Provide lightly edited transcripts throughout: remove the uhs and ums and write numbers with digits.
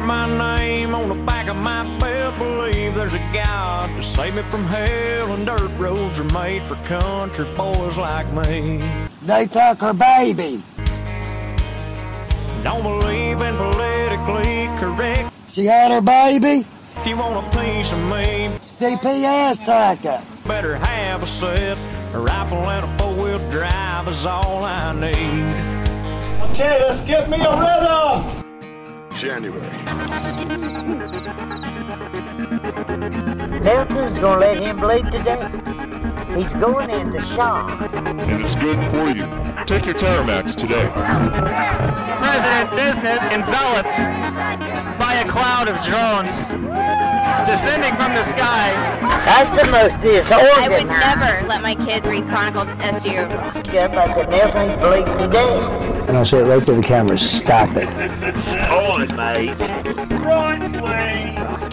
my name on the back of my belt, believe there's a God to save me from hell, and dirt roads are made for country boys like me. They took her baby. Don't believe in politically correct. She had her baby. If you want a piece of me, CPS took her. better have a set. A rifle and a four-wheel drive is all I need. Okay, let's get me a rhythm. January. Nelson's gonna let him bleed today. He's going into shock. And it's good for you. Take your Terramax today. President business enveloped by a cloud of drones descending from the sky. That's the most disorganized. I would never let my kids read Chronicle SU. Yep, I said Nelson's bleeding today. And I said right to the camera, stop it. Hold it, mate. Right, please.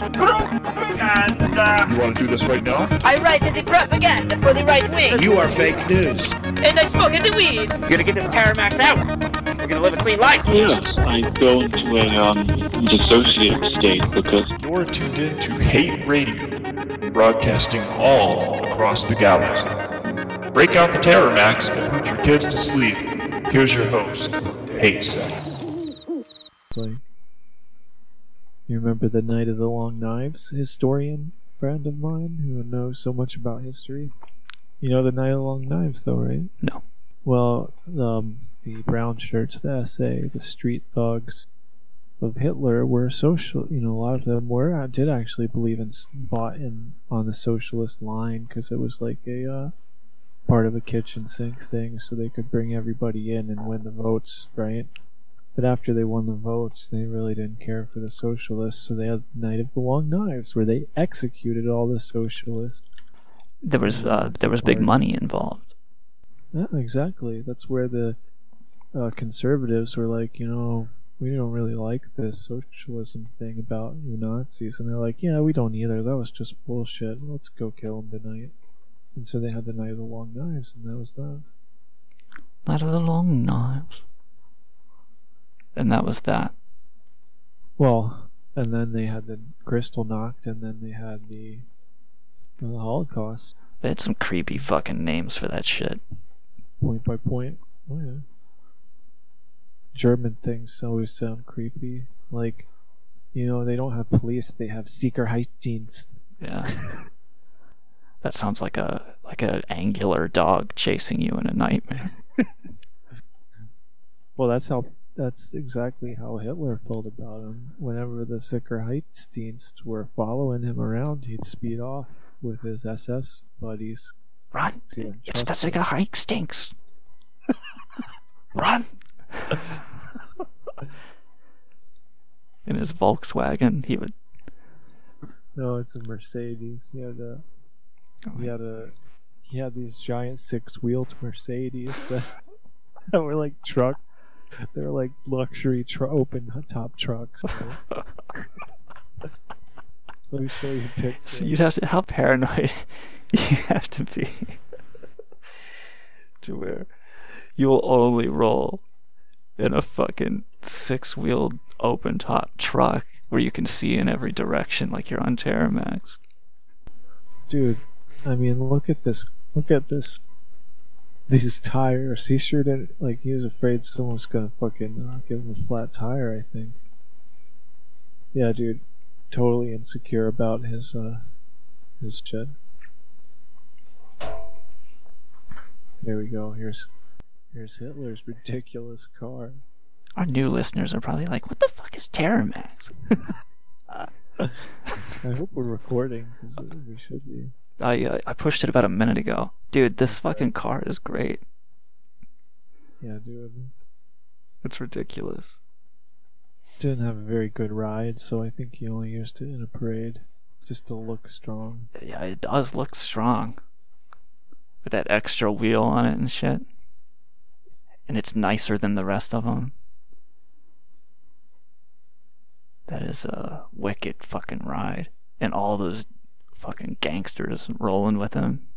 You want to do this right now? I write the propaganda for the right wing. You are fake news. And I smoke the weed. We're gonna get this Terramax out. We're gonna live a clean life. Yes, I go into a dissociative state because You're tuned in to Hate Radio, broadcasting all across the galaxy. Break out the Terramax and put your kids to sleep. Here's your host, Hate Set. Like, you remember the Night of the Long Knives? Historian friend of mine who knows so much about history. You know the Night of the Long Knives, though, right? No. Well, the brown shirts, the SA, the street thugs of Hitler were social. You know, a lot of them did actually believe in, bought in on the socialist line, because it was like a part of a kitchen sink thing, so they could bring everybody in and win the votes, right? But after they won the votes, they really didn't care for the socialists, so they had the Night of the Long Knives, where they executed all the socialists. There was big money involved. Yeah, exactly. That's where the conservatives were like, you know, we don't really like this socialism thing about you Nazis. And they're like, yeah, we don't either. That was just bullshit. Let's go kill them tonight. And so they had the Night of the Long Knives, and that was that. Night of the Long Knives. And that was that. Well, and then they had the Kristallnacht, and then they had the Holocaust. They had some creepy fucking names for that shit. Point by point. Oh yeah. German things always sound creepy. Like, you know, they don't have police, they have Sicherheitsdienst. Yeah. That sounds like an angular dog chasing you in a nightmare. Well, that's exactly how Hitler felt about him. Whenever the Sicherheitsdienst were following him around, he'd speed off with his SS buddies. Run! It's the Sicherheitsdienst! Run! In his Volkswagen, he would... No, it's a Mercedes. He had these giant six-wheeled Mercedes that were like truck. They were like luxury open-top trucks. Right? Let me show you a picture. So you'd have to... How paranoid you have to be to where you'll only roll in a fucking six-wheeled open-top truck where you can see in every direction like you're on Terramax. Dude, I mean, look at this. These tires. He sure didn't, like, he was afraid someone was gonna fucking give him a flat tire, I think. Yeah, dude, totally insecure about his shit. There we go. Here's Hitler's ridiculous car. Our new listeners are probably like, what the fuck is Terramax? I hope we're recording, because we should be. I pushed it about a minute ago. Dude, this fucking car is great. Yeah, dude. It's ridiculous. Didn't have a very good ride, so I think he only used it in a parade, just to look strong. Yeah, it does look strong. With that extra wheel on it and shit. And it's nicer than the rest of them. That is a wicked fucking ride. And all those fucking gangsters rolling with him.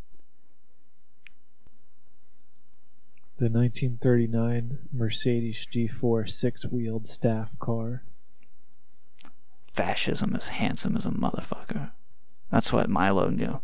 The 1939 Mercedes G4 six-wheeled staff car. fascism is handsome as a motherfucker. That's what Milo knew.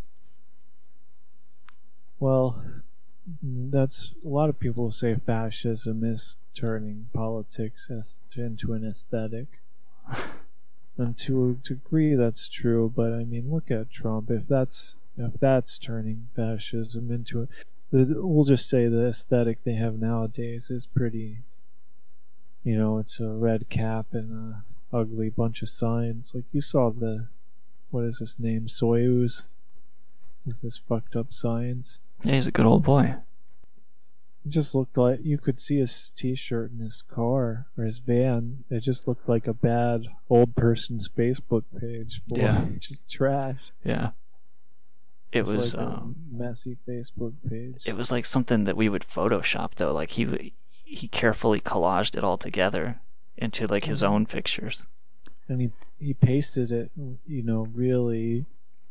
Well, that's a lot of people say fascism is turning politics into an aesthetic. And to a degree that's true, but I mean, look at Trump. If that's turning fascism into we'll just say the aesthetic they have nowadays is pretty, it's a red cap and a ugly bunch of signs. Like you saw what is his name, Soyuz, with his fucked up signs. Yeah, he's a good old boy. It just looked like you could see his t-shirt in his car or his van. It just looked like a bad old person's Facebook page. Yeah. Just trash. Yeah. It was like a messy Facebook page. It was like something that we would Photoshop though. Like he carefully collaged it all together into like his own pictures. And he pasted it, really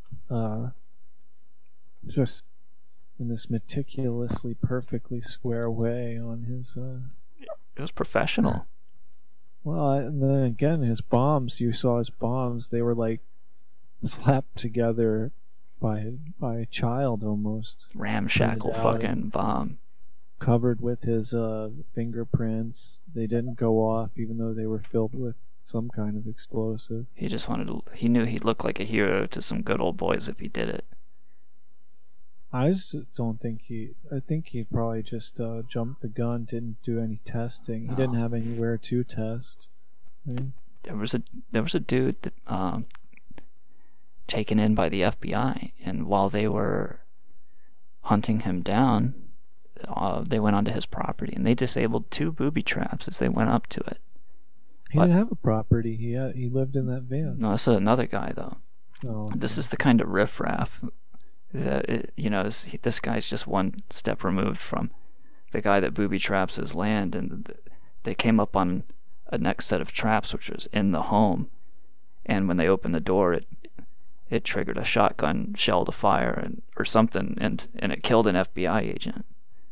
just in this meticulously, perfectly square way on his. It was professional. Well, and then again, his bombs. You saw his bombs. They were like slapped together by a child almost. Ramshackle fucking bomb. Covered with his fingerprints. They didn't go off, even though they were filled with some kind of explosive. He just he knew he'd look like a hero to some good old boys if he did it. I just don't think I think he probably just jumped the gun, didn't do any testing. He didn't have anywhere to test. There was a dude that taken in by the FBI, and while they were hunting him down, they went onto his property and they disabled 2 booby traps as they went up to it. He didn't have a property. He lived in that van. No, that's another guy though. Oh, okay. This is the kind of riffraff that this guy's just one step removed from the guy that booby traps his land, and they came up on a next set of traps which was in the home, and when they opened the door, it triggered a shotgun shell to fire or something, and it killed an FBI agent.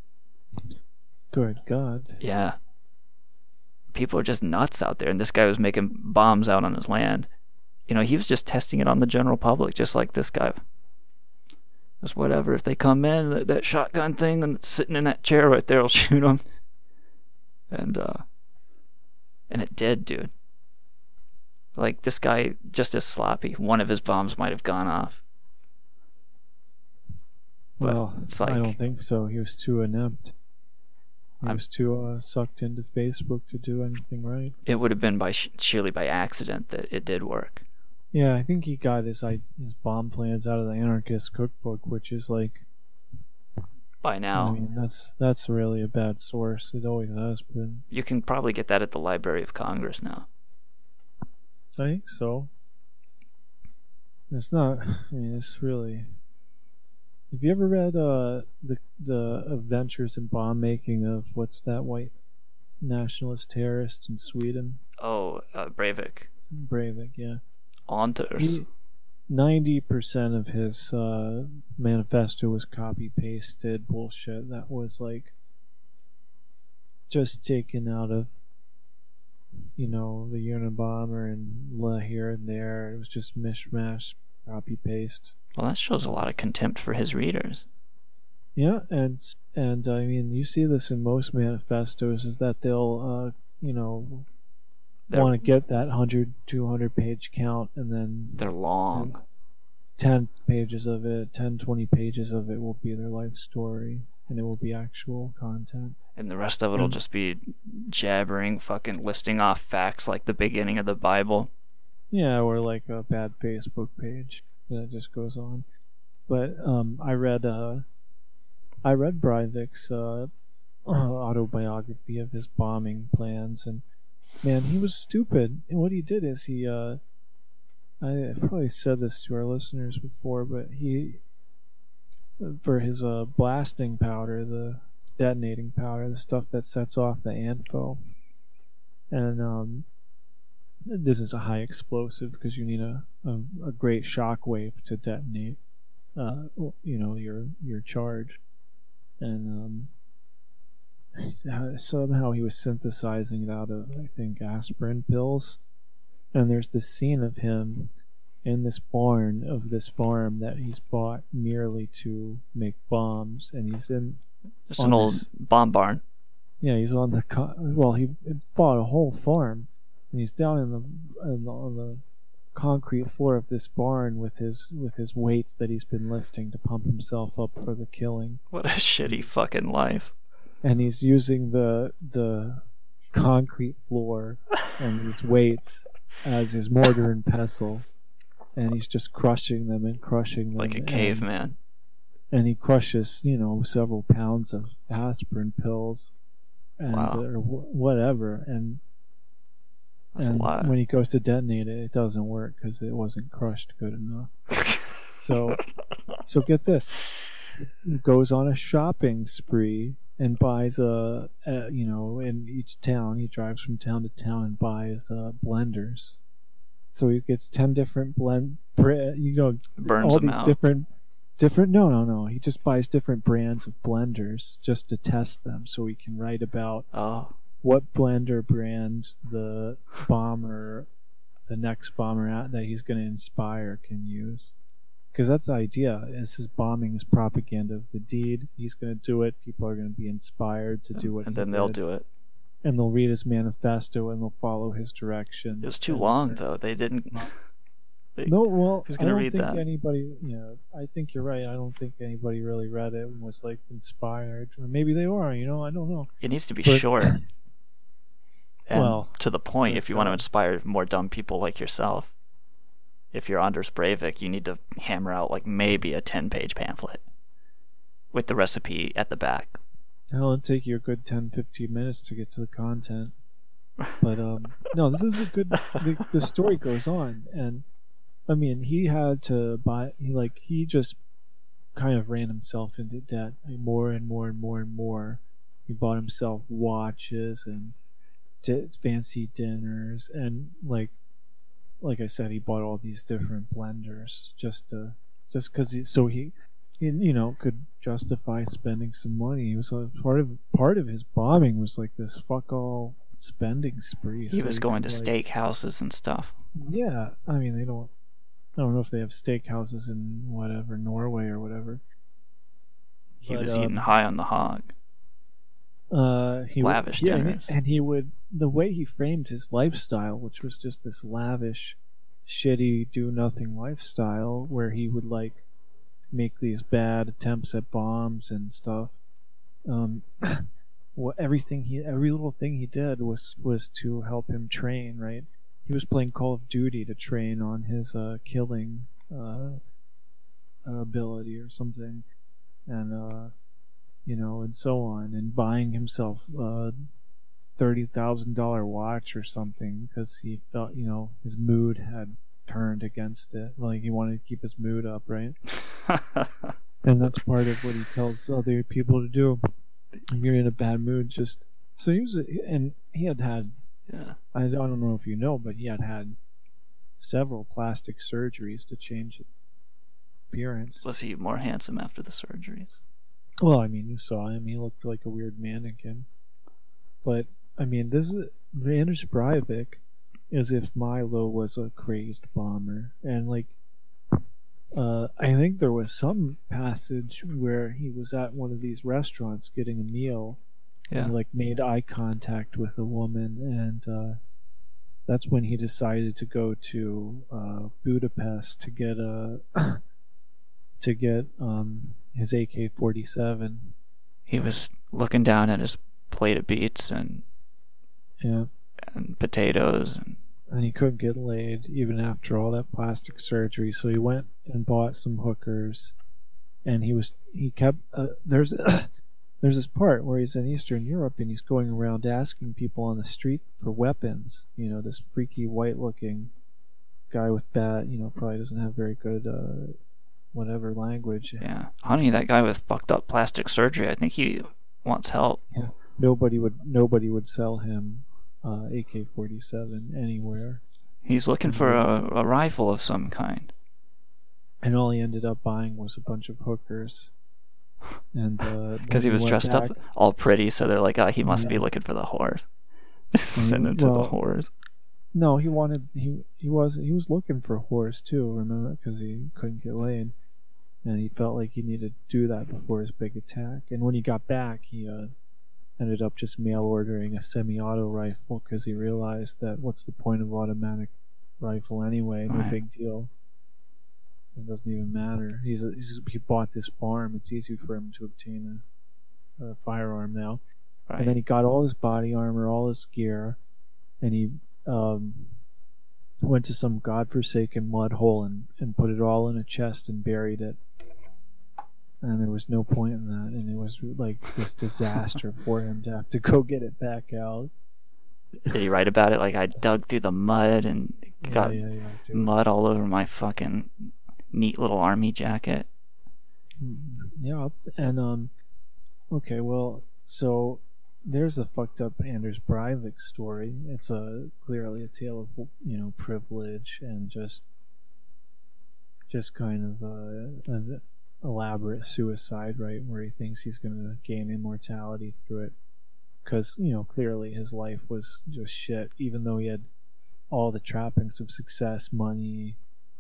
Good God. Yeah. People are just nuts out there, and this guy was making bombs out on his land. He was just testing it on the general public, just like this guy. Just whatever. If they come in, that shotgun thing and sitting in that chair right there will shoot them. And it did, dude. Like, this guy just is sloppy. One of his bombs might have gone off. But well, it's like, I don't think so. He was too inept. He was too sucked into Facebook to do anything right. It would have been sheerly by accident that it did work. Yeah, I think he got his bomb plans out of the Anarchist Cookbook, which is like, by now, I mean, that's really a bad source. It always has been. You can probably get that at the Library of Congress now. I think so. It's not. I mean, it's really. Have you ever read the adventures in bomb making of what's that white nationalist terrorist in Sweden? Oh, Breivik. Breivik, yeah. Anders. 90% of his manifesto was copy-pasted bullshit. That was like just taken out of, the Unabomber and here and there. It was just mishmash, copy-paste. Well, that shows a lot of contempt for his readers. Yeah, and I mean, you see this in most manifestos, is that they'll, want to get that 100, 200 page count, and then they're long. 10 pages of it, 10, 20 pages of it will be their life story, and it will be actual content. And the rest of it will just be jabbering, fucking listing off facts like the beginning of the Bible. Yeah, or like a bad Facebook page that just goes on. But I read Breivik's autobiography of his bombing plans, and man, he was stupid. And what he did is I probably said this to our listeners before, but for his blasting powder, the detonating powder, the stuff that sets off the ANFO, and this is a high explosive because you need a great shock wave to detonate, your charge, and somehow he was synthesizing it out of, I think, aspirin pills, And there's this scene of him in this barn of this farm that he's bought merely to make bombs, and he's in just an old bomb barn. Yeah, he's on the he bought a whole farm, and he's down on the concrete floor of this barn with his weights that he's been lifting to pump himself up for the killing. What a shitty fucking life. And he's using the concrete floor and these weights as his mortar and pestle, and he's just crushing them like a caveman. And he crushes, several pounds of aspirin pills and or whatever, and that's a lot. When he goes to detonate it, it doesn't work because it wasn't crushed good enough. So get this: he goes on a shopping spree and buys in each town. He drives from town to town and buys blenders. So he gets 10 different burns all them these out. different. No. He just buys different brands of blenders just to test them, so he can write about what blender brand the next bomber that he's going to inspire can use. Because that's the idea. Is his bombing is propaganda of the deed. He's going to do it. People are going to be inspired to do it, and then they'll do it. And they'll read his manifesto and they'll follow his directions. It was too long, though. They didn't. No, well, who's I going to don't read think that? anybody. I think you're right. I don't think anybody really read it and was like inspired. Or maybe they were. I don't know. It needs to be short. And to the point. If you want to to inspire more dumb people like yourself, if you're Anders Breivik, you need to hammer out like maybe a 10-page pamphlet with the recipe at the back. It'll take you a good 10-15 minutes to get to the content. But no, this is a good. The story goes on, and I mean, he had to buy. He just kind of ran himself into debt more and more and more and more. He bought himself watches and fancy dinners, and like I said, he bought all these different blenders just because he could justify spending some money. He was part of his bombing was like this fuck all spending spree. He was going to steakhouses and stuff. Yeah, I mean I don't know if they have steakhouses in whatever Norway or whatever. He was eating high on the hog. Lavish dinners. And he would, the way he framed his lifestyle, which was just this lavish, shitty, do-nothing lifestyle, where he would make these bad attempts at bombs and stuff. Every little thing he did was to help him train, right? He was playing Call of Duty to train on his killing ability or something, and and so on, and buying himself a $30,000 watch or something because he felt his mood had turned against it. Like he wanted to keep his mood up, right? And that's part of what he tells other people to do. If you're in a bad mood, he had yeah. I don't know if you know, but he had several plastic surgeries to change his appearance. Was he more handsome after the surgeries? Well, I mean, you saw him. He looked like a weird mannequin. But, I mean, this is Anders Breivik as if Milo was a crazed bomber. And, I think there was some passage where he was at one of these restaurants getting a meal and, made eye contact with a woman. And that's when he decided to go to Budapest to get his AK-47. He was looking down at his plate of beets and potatoes, and he couldn't get laid even after all that plastic surgery. So he went and bought some hookers, and there's this part where he's in Eastern Europe and he's going around asking people on the street for weapons. This freaky white-looking guy with probably doesn't have very good whatever language. Yeah, honey, that guy with fucked up plastic surgery, I think he wants help. Yeah, nobody would sell him AK-47 anywhere. He's looking for a rifle of some kind. And all he ended up buying was a bunch of hookers. And because he was dressed up all pretty, so they're like, he must be looking for the whores. Send him to the whores. No, he was looking for Horse too. Remember, because he couldn't get laid, and he felt like he needed to do that before his big attack. And when he got back, he ended up just mail ordering a semi-auto rifle because he realized that what's the point of automatic rifle anyway? No big deal. It doesn't even matter. He bought this farm. It's easy for him to obtain a firearm now. Right. And then he got all his body armor, all his gear, and he went to some godforsaken mud hole and put it all in a chest and buried it. And there was no point in that, and it was like this disaster for him to have to go get it back out. Did he write about it? Like, I dug through the mud and got mud all over my fucking neat little army jacket. Yeah, and okay, well, so there's the fucked up Anders Breivik story. It's clearly a tale of privilege and just kind of an elaborate suicide, right? Where he thinks he's going to gain immortality through it, because clearly his life was just shit. Even though he had all the trappings of success, money,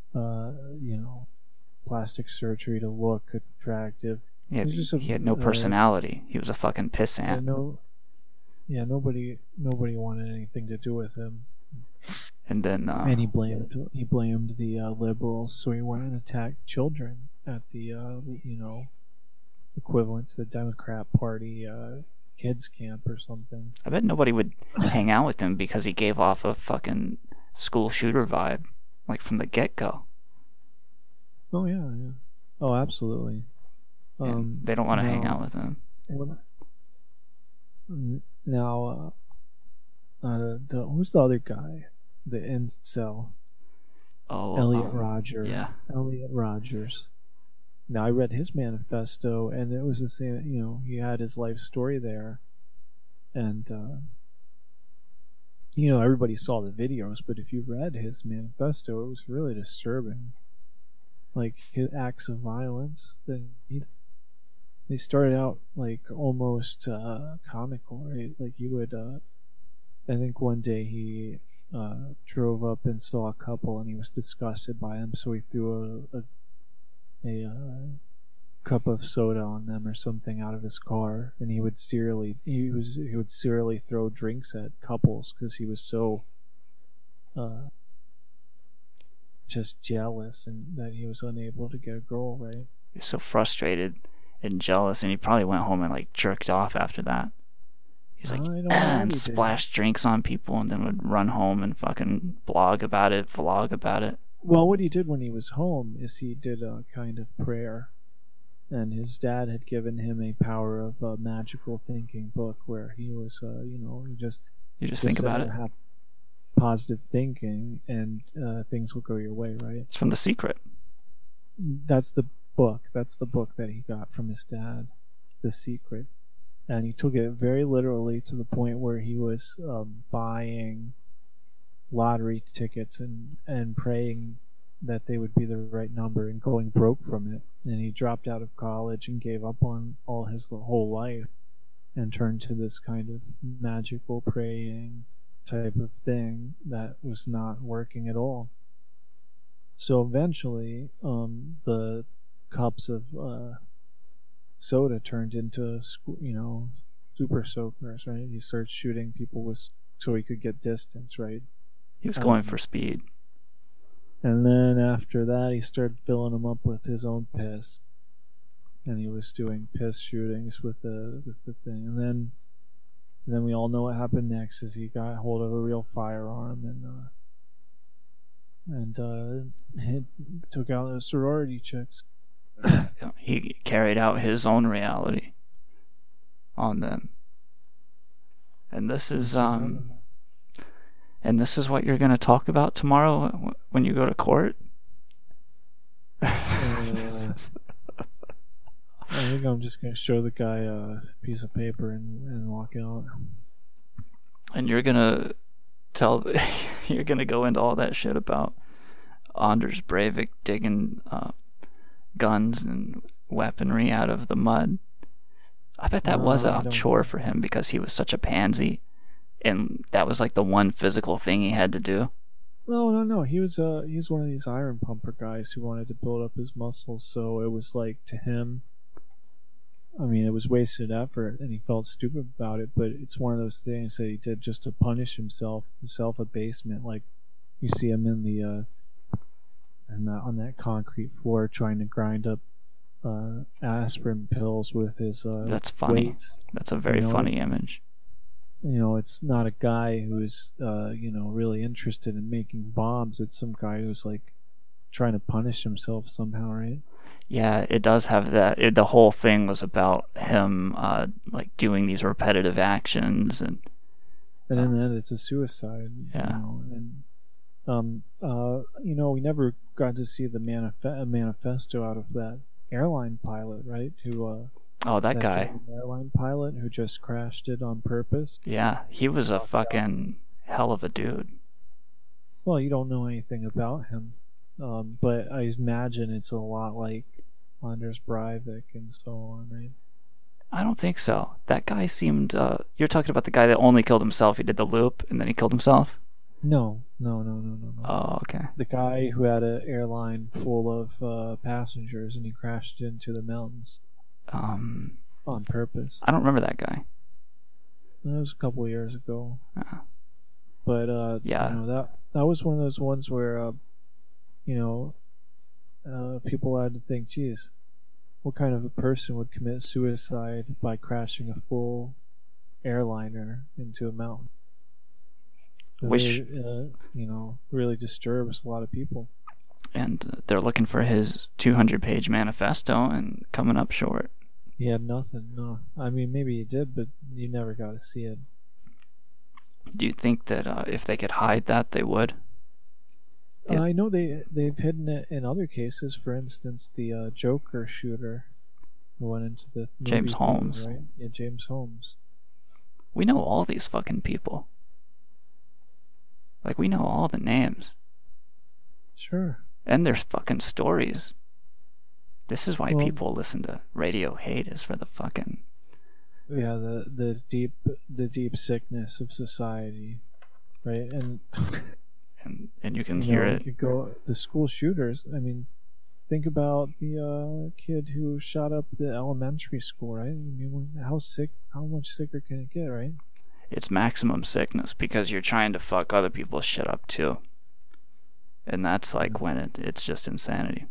plastic surgery to look attractive. Yeah, he had no personality. He was a fucking pissant. Nobody wanted anything to do with him. And then and he blamed the liberals, so he went and attacked children at the equivalent to the Democrat Party kids camp or something. I bet nobody would hang out with him because he gave off a fucking school shooter vibe, like from the get-go. Oh yeah. Oh, absolutely. They don't want to hang out with him. Now, who's the other guy? The incel. Oh, Elliot Rodger. Yeah. Elliot Rodgers. Now, I read his manifesto, and it was the same. He had his life story there, and everybody saw the videos. But if you read his manifesto, it was really disturbing. Like his acts of violence, they started out like almost comical, right? Like he would, I think one day he drove up and saw a couple, and he was disgusted by them, so he threw a cup of soda on them or something out of his car, and he would serially throw drinks at couples because he was so just jealous and that he was unable to get a girl, right? He was so frustrated and jealous, and he probably went home and like jerked off after that. He's like, and splashed drinks on people, and then would run home and fucking vlog about it. Well, what he did when he was home is he did a kind of prayer, and his dad had given him a Power of Magical Thinking book where he was, you just think about it. Have positive thinking, and things will go your way, right? It's from The Secret. That's the book. That's the book that he got from his dad, The Secret. And he took it very literally to the point where he was buying lottery tickets and praying that they would be the right number and going broke from it. And he dropped out of college and gave up on the whole life and turned to this kind of magical praying type of thing that was not working at all. So eventually, the cups of soda turned into, super soakers, right? He started shooting people so he could get distance, right? He was going for speed. And then after that, he started filling them up with his own piss, and he was doing piss shootings with the thing. And then we all know what happened next. Is he got hold of a real firearm and he took out those sorority chicks. He carried out his own reality on them. And this is what you're going to talk about tomorrow when you go to court? I think I'm just going to show the guy a piece of paper and walk out. And you're going to you're going to go into all that shit about Anders Breivik digging guns and weaponry out of the mud. I bet that was a chore for him because he was such a pansy. And that was like the one physical thing he had to do. No. He was one of these iron pumper guys who wanted to build up his muscles. So it was like, to him, I mean, it was wasted effort, and he felt stupid about it. But it's one of those things that he did just to punish himself, self-abasement. Like you see him in the on that concrete floor trying to grind up aspirin pills with his That's funny. weights. That's a very funny image. It's not a guy who's really interested in making bombs. It's some guy who's like trying to punish himself somehow, right? Yeah, it does have that. The whole thing was about him like doing these repetitive actions, and in that it's a suicide. Yeah. We never got to see the manifesto out of that airline pilot, right? That guy. Airline pilot who just crashed it on purpose. Yeah, he was a fucking hell of a dude. Well, you don't know anything about him, but I imagine it's a lot like Anders Breivik and so on, right? I don't think so. That guy seemed... you're talking about the guy that only killed himself. He did the loop, and then he killed himself? No. Oh, okay. The guy who had an airline full of passengers, and he crashed into the mountains. On purpose. I don't remember that guy. That was a couple of years ago. But that was one of those ones where people had to think, geez, what kind of a person would commit suicide by crashing a full airliner into a mountain? Really disturbs a lot of people. And they're looking for his 200-page manifesto and coming up short. He had nothing, no. I mean, maybe he did, but you never got to see it. Do you think that if they could hide that, they would? I know they've hidden it in other cases. For instance, the Joker shooter who went into the movie James Holmes. Right? Yeah, James Holmes. We know all these fucking people. Like, we know all the names. Sure. And there's fucking stories. This is why people listen to Radio Hate, is for the fucking... Yeah, the deep sickness of society, right? And and you can hear it. You go the school shooters. I mean, think about the kid who shot up the elementary school, right? I mean, how much sicker can it get, right? It's maximum sickness because you're trying to fuck other people's shit up too. And that's like when it's just insanity.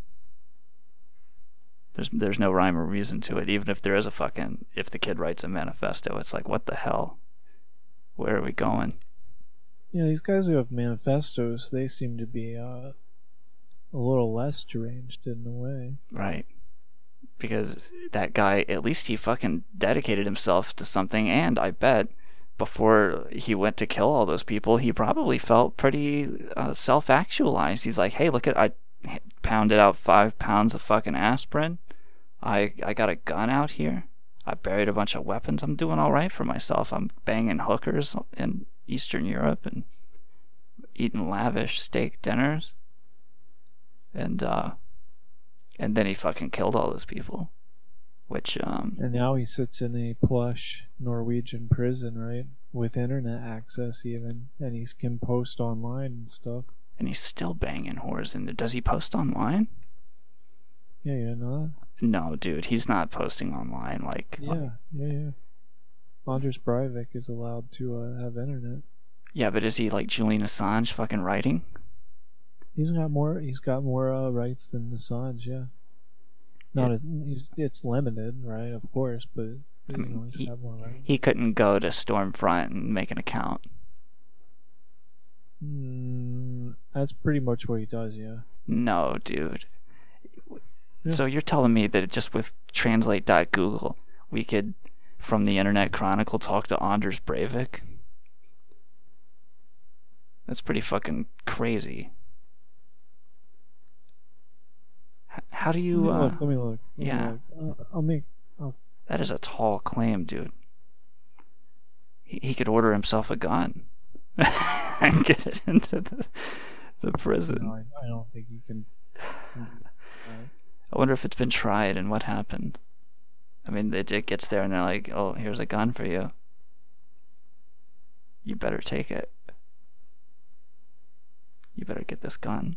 There's no rhyme or reason to it. Even if there is if the kid writes a manifesto, it's like, what the hell? Where are we going? Yeah, these guys who have manifestos, they seem to be a little less deranged in a way. Right. Because that guy, at least he fucking dedicated himself to something, and I bet before he went to kill all those people, he probably felt pretty self-actualized. He's like, hey, look I pounded out 5 pounds of fucking aspirin. I got a gun out here. I buried a bunch of weapons. I'm doing all right for myself. I'm banging hookers in Eastern Europe and eating lavish steak dinners. And then he fucking killed all those people. Which and now he sits in a plush Norwegian prison, right? With internet access even, and he can post online and stuff. And he's still banging whores. And does he post online? Yeah, you know that? No, dude, he's not posting online. Yeah. Anders Breivik is allowed to have internet. Yeah, but is he like Julian Assange fucking writing? He's got more rights than Assange, yeah. It's limited, right? Of course, but he's got more rights. He couldn't go to Stormfront and make an account. That's pretty much what he does, yeah. No, dude. Yeah. So you're telling me that just with translate.google, we could, from the Internet Chronicle, talk to Anders Breivik? That's pretty fucking crazy. How do you... Let me look. Yeah. That is a tall claim, dude. He could order himself a gun and get it into the prison. No, I don't think he can... I wonder if it's been tried and what happened. I mean, it gets there and they're like, oh, here's a gun for you. you better take it. You better get this gun.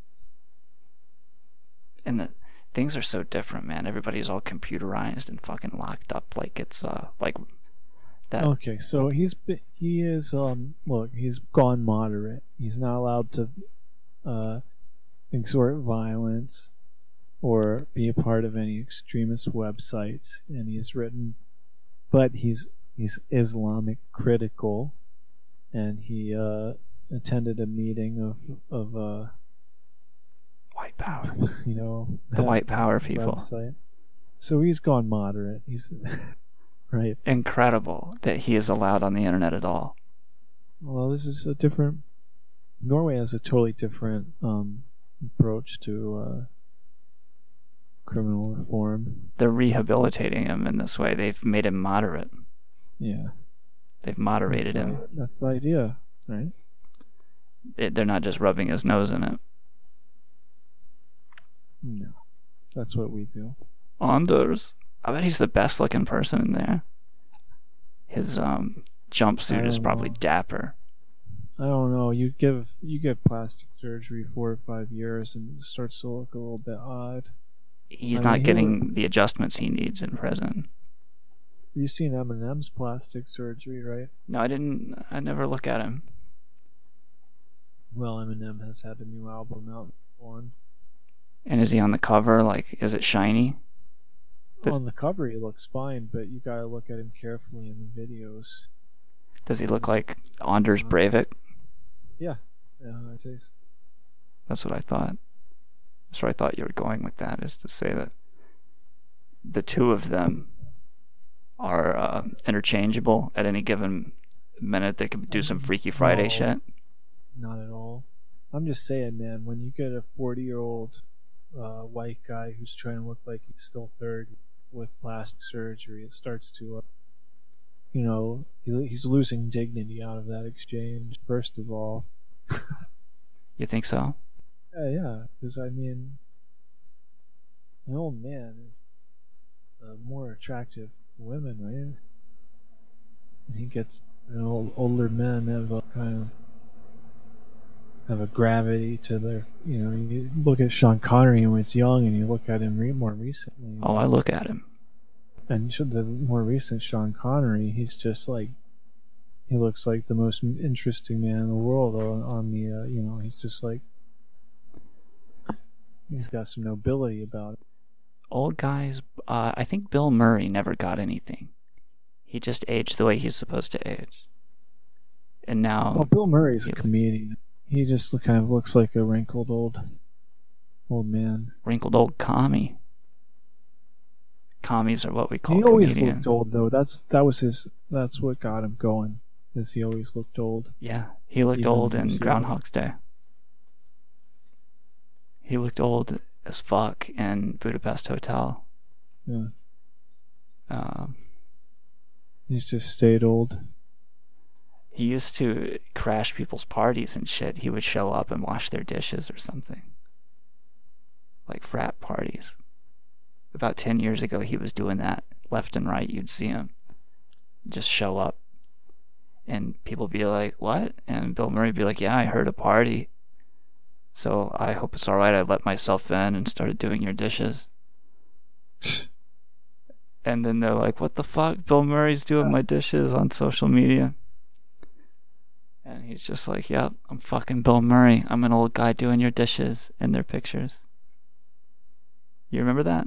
And the things are so different, man. Everybody's all computerized and fucking locked up like it's like that. Okay, so he is look, he's gone moderate. He's not allowed to exhort violence or be a part of any extremist websites, and he's written, but he's Islamic critical, and he attended a meeting of white power, you know, the white power people. Website. So he's gone moderate. He's right. Incredible that he is allowed on the internet at all. Well, this is a different. Norway has a totally different approach to criminal reform. They're rehabilitating him in this way. They've made him moderate. Yeah. They've moderated him. That's the idea, right? They're not just rubbing his nose in it. No. That's what we do. Anders. I bet he's the best looking person in there. His jumpsuit is probably dapper. I don't know. You give plastic surgery 4 or 5 years and it starts to look a little bit odd. He's not getting the adjustments he needs in prison. You've seen Eminem's plastic surgery, right? No, I didn't. I never look at him. Well, Eminem has had a new album out. And is he on the cover? Like, is it shiny? On the cover, he looks fine, but you gotta look at him carefully in the videos. Does he look like Anders Breivik? Yeah, I'd say so. That's what I thought. That's where I thought you were going with that, is to say that the two of them are interchangeable at any given minute. They could do some Freaky Friday shit. Not at all. I'm just saying, man, when you get a 40-year-old white guy who's trying to look like he's still 30 with plastic surgery, it starts to, he's losing dignity out of that exchange, first of all. You think so? Yeah, because, I mean, an old man is more attractive to women, right? And he gets, older men have a kind of have a gravity to their, you look at Sean Connery when he's young and you look at him more recently. Oh, I look at him. And the more recent Sean Connery, he's just like, he looks like the most interesting man in the world on the, he's just like, he's got some nobility about it. Old guys, I think Bill Murray never got anything. He just aged the way he's supposed to age. And now... Well, Bill Murray's a comedian. He just kind of looks like a wrinkled old man. Wrinkled old commie. Commies are what we call comedians. He always looked old, though. That's what got him going, is he always looked old. Yeah, he looked old in Groundhog's Day. He looked old as fuck in Budapest Hotel. Yeah. He's just stayed old. He used to crash people's parties and shit. He would show up and wash their dishes or something. Like frat parties. About 10 years ago, he was doing that. Left and right, you'd see him just show up. And people be like, what? And Bill Murray would be like, yeah, I heard a party. So I hope it's alright. I let myself in and started doing your dishes. And then they're like, what the fuck? Bill Murray's doing my dishes on social media. And he's just like, yep, I'm fucking Bill Murray. I'm an old guy doing your dishes in their pictures. You remember that?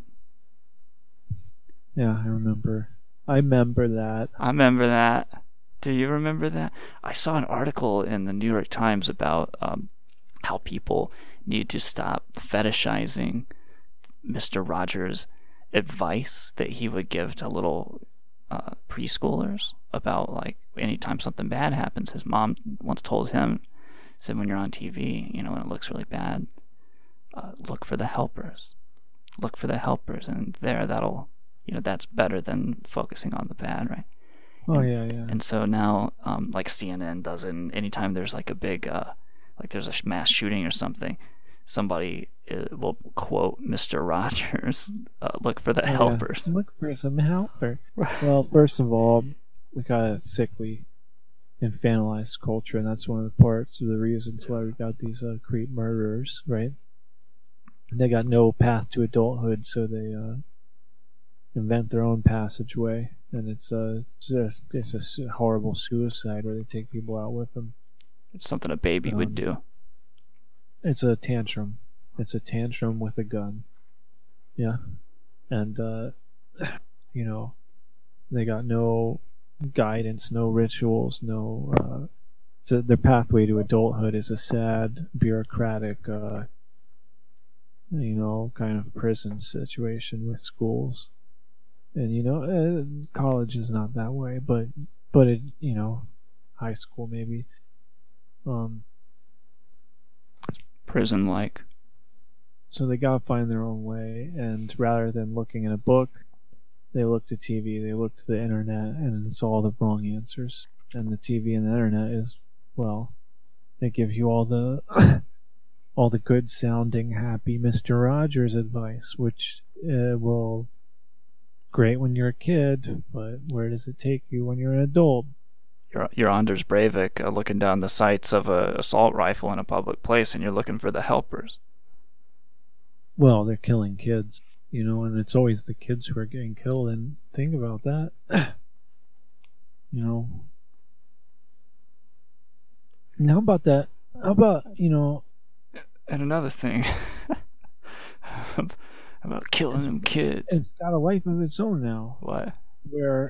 Yeah, I remember. I remember that. Do you remember that? I saw an article in the New York Times about how people need to stop fetishizing Mr. Rogers' advice that he would give to little preschoolers about, like, anytime something bad happens. His mom once told him, said, when you're on TV, when it looks really bad, look for the helpers. Look for the helpers, and that'll, that's better than focusing on the bad, right? Oh, yeah. And so now, like CNN does it, and anytime there's like a big, like there's a mass shooting or something, somebody will quote Mr. Rogers, look for the helpers. Look for some helper. Well, first of all, we got a sickly infantilized culture, and that's one of the parts of the reasons why we got these creep murderers, right? They got no path to adulthood, so they invent their own passageway, and it's a horrible suicide where they take people out with them. It's something a baby would do. It's a tantrum. It's a tantrum with a gun. Yeah, and they got no guidance, no rituals, no. Their pathway to adulthood is a sad, bureaucratic, kind of prison situation with schools. And college is not that way, but it, high school maybe. Prison like. So they gotta find their own way, and rather than looking at a book, they look to TV, they look to the internet, and it's all the wrong answers. And the TV and the internet is, well, they give you all the all the good sounding happy Mr. Rogers advice, which will great when you're a kid, but where does it take you when you're an adult? You're Anders Breivik looking down the sights of an assault rifle in a public place, and you're looking for the helpers. Well, they're killing kids, and it's always the kids who are getting killed, and think about that. And how about that? How about, And another thing about killing them kids. It's got a life of its own now. What? Where,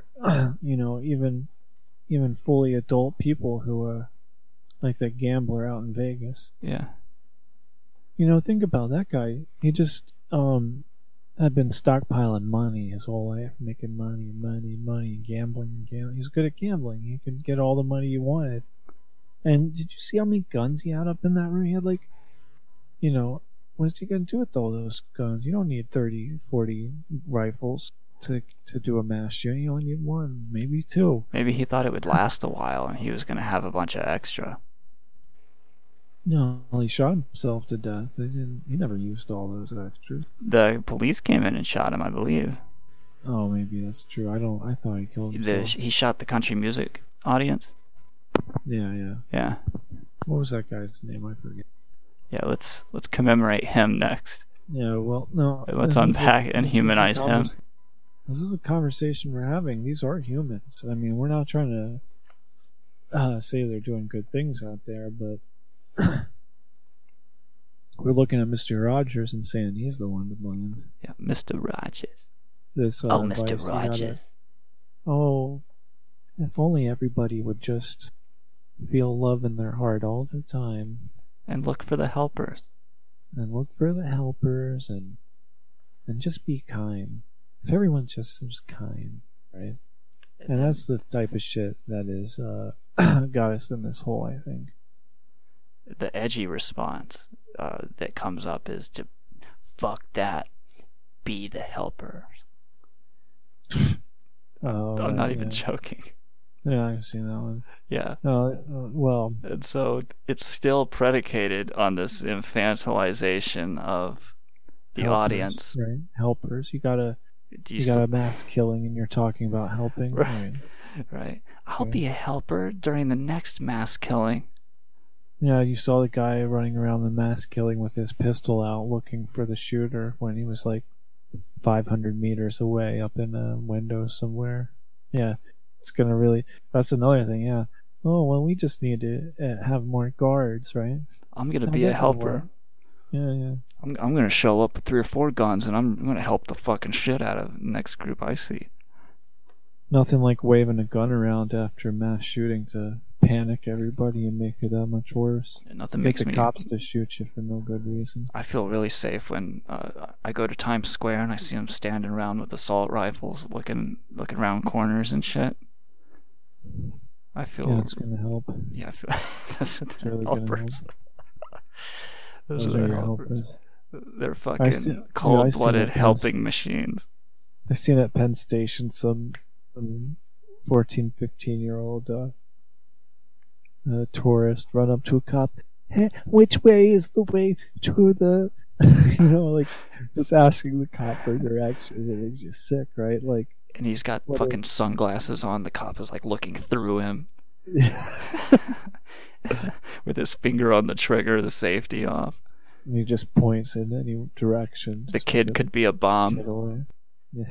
even fully adult people who are like that gambler out in Vegas. Yeah. Think about that guy. He just had been stockpiling money his whole life, making money, gambling. He's good at gambling. He could get all the money he wanted. And did you see how many guns he had up in that room? He had what is he going to do with all those guns? You don't need 30, 40 rifles to do a mass shooting. You only need one, maybe two. Maybe he thought it would last a while and he was going to have a bunch of extra. No, he shot himself to death. He never used all those extras. The police came in and shot him, I believe. Oh, maybe that's true. I thought he killed himself. He shot the country music audience. Yeah. What was that guy's name? I forget. Yeah, let's commemorate him next. Yeah, well, no. Let's unpack and humanize him. This is a conversation we're having. These are humans. I mean, we're not trying to say they're doing good things out there, but we're looking at Mr. Rogers and saying he's the one to blame. Yeah, Mr. Rogers. Mr. Rogers. If only everybody would just feel love in their heart all the time. And look for the helpers. And just be kind. If everyone's just kind, right? And that's the type of shit that is got us in this hole, I think. The edgy response that comes up is to fuck that, be the helper. I'm not even joking. Yeah, I've seen that one. Yeah. Well. And so it's still predicated on this infantilization of the audience. Right. Helpers. You got a mass killing and you're talking about helping. Right. I'll be a helper during the next mass killing. Yeah, you saw the guy running around the mass killing with his pistol out looking for the shooter when he was like 500 meters away up in a window somewhere. Yeah. It's gonna really. That's another thing, yeah. Oh well, we just need to have more guards, right? I'm gonna be a helper. Yeah. I'm gonna show up with 3 or 4 guns, and I'm gonna help the fucking shit out of the next group I see. Nothing like waving a gun around after a mass shooting to panic everybody and make it that much worse. And nothing Get makes the me cops to shoot you for no good reason. I feel really safe when I go to Times Square and I see them standing around with assault rifles, looking around corners and shit. I feel. Yeah, it's gonna help. Yeah, I feel. That's it's really helpers. Those are the helpers. They're fucking cold-blooded helping machines. I seen at Penn Station some 14, 15-year-old tourist run up to a cop. Hey, which way is the way to the? Just asking the cop for directions, and it's just sick, right? Like. And he's got fucking sunglasses on. The cop is like looking through him. With his finger on the trigger, the safety off. And he just points in any direction. The kid could be a bomb. Get away. Yeah.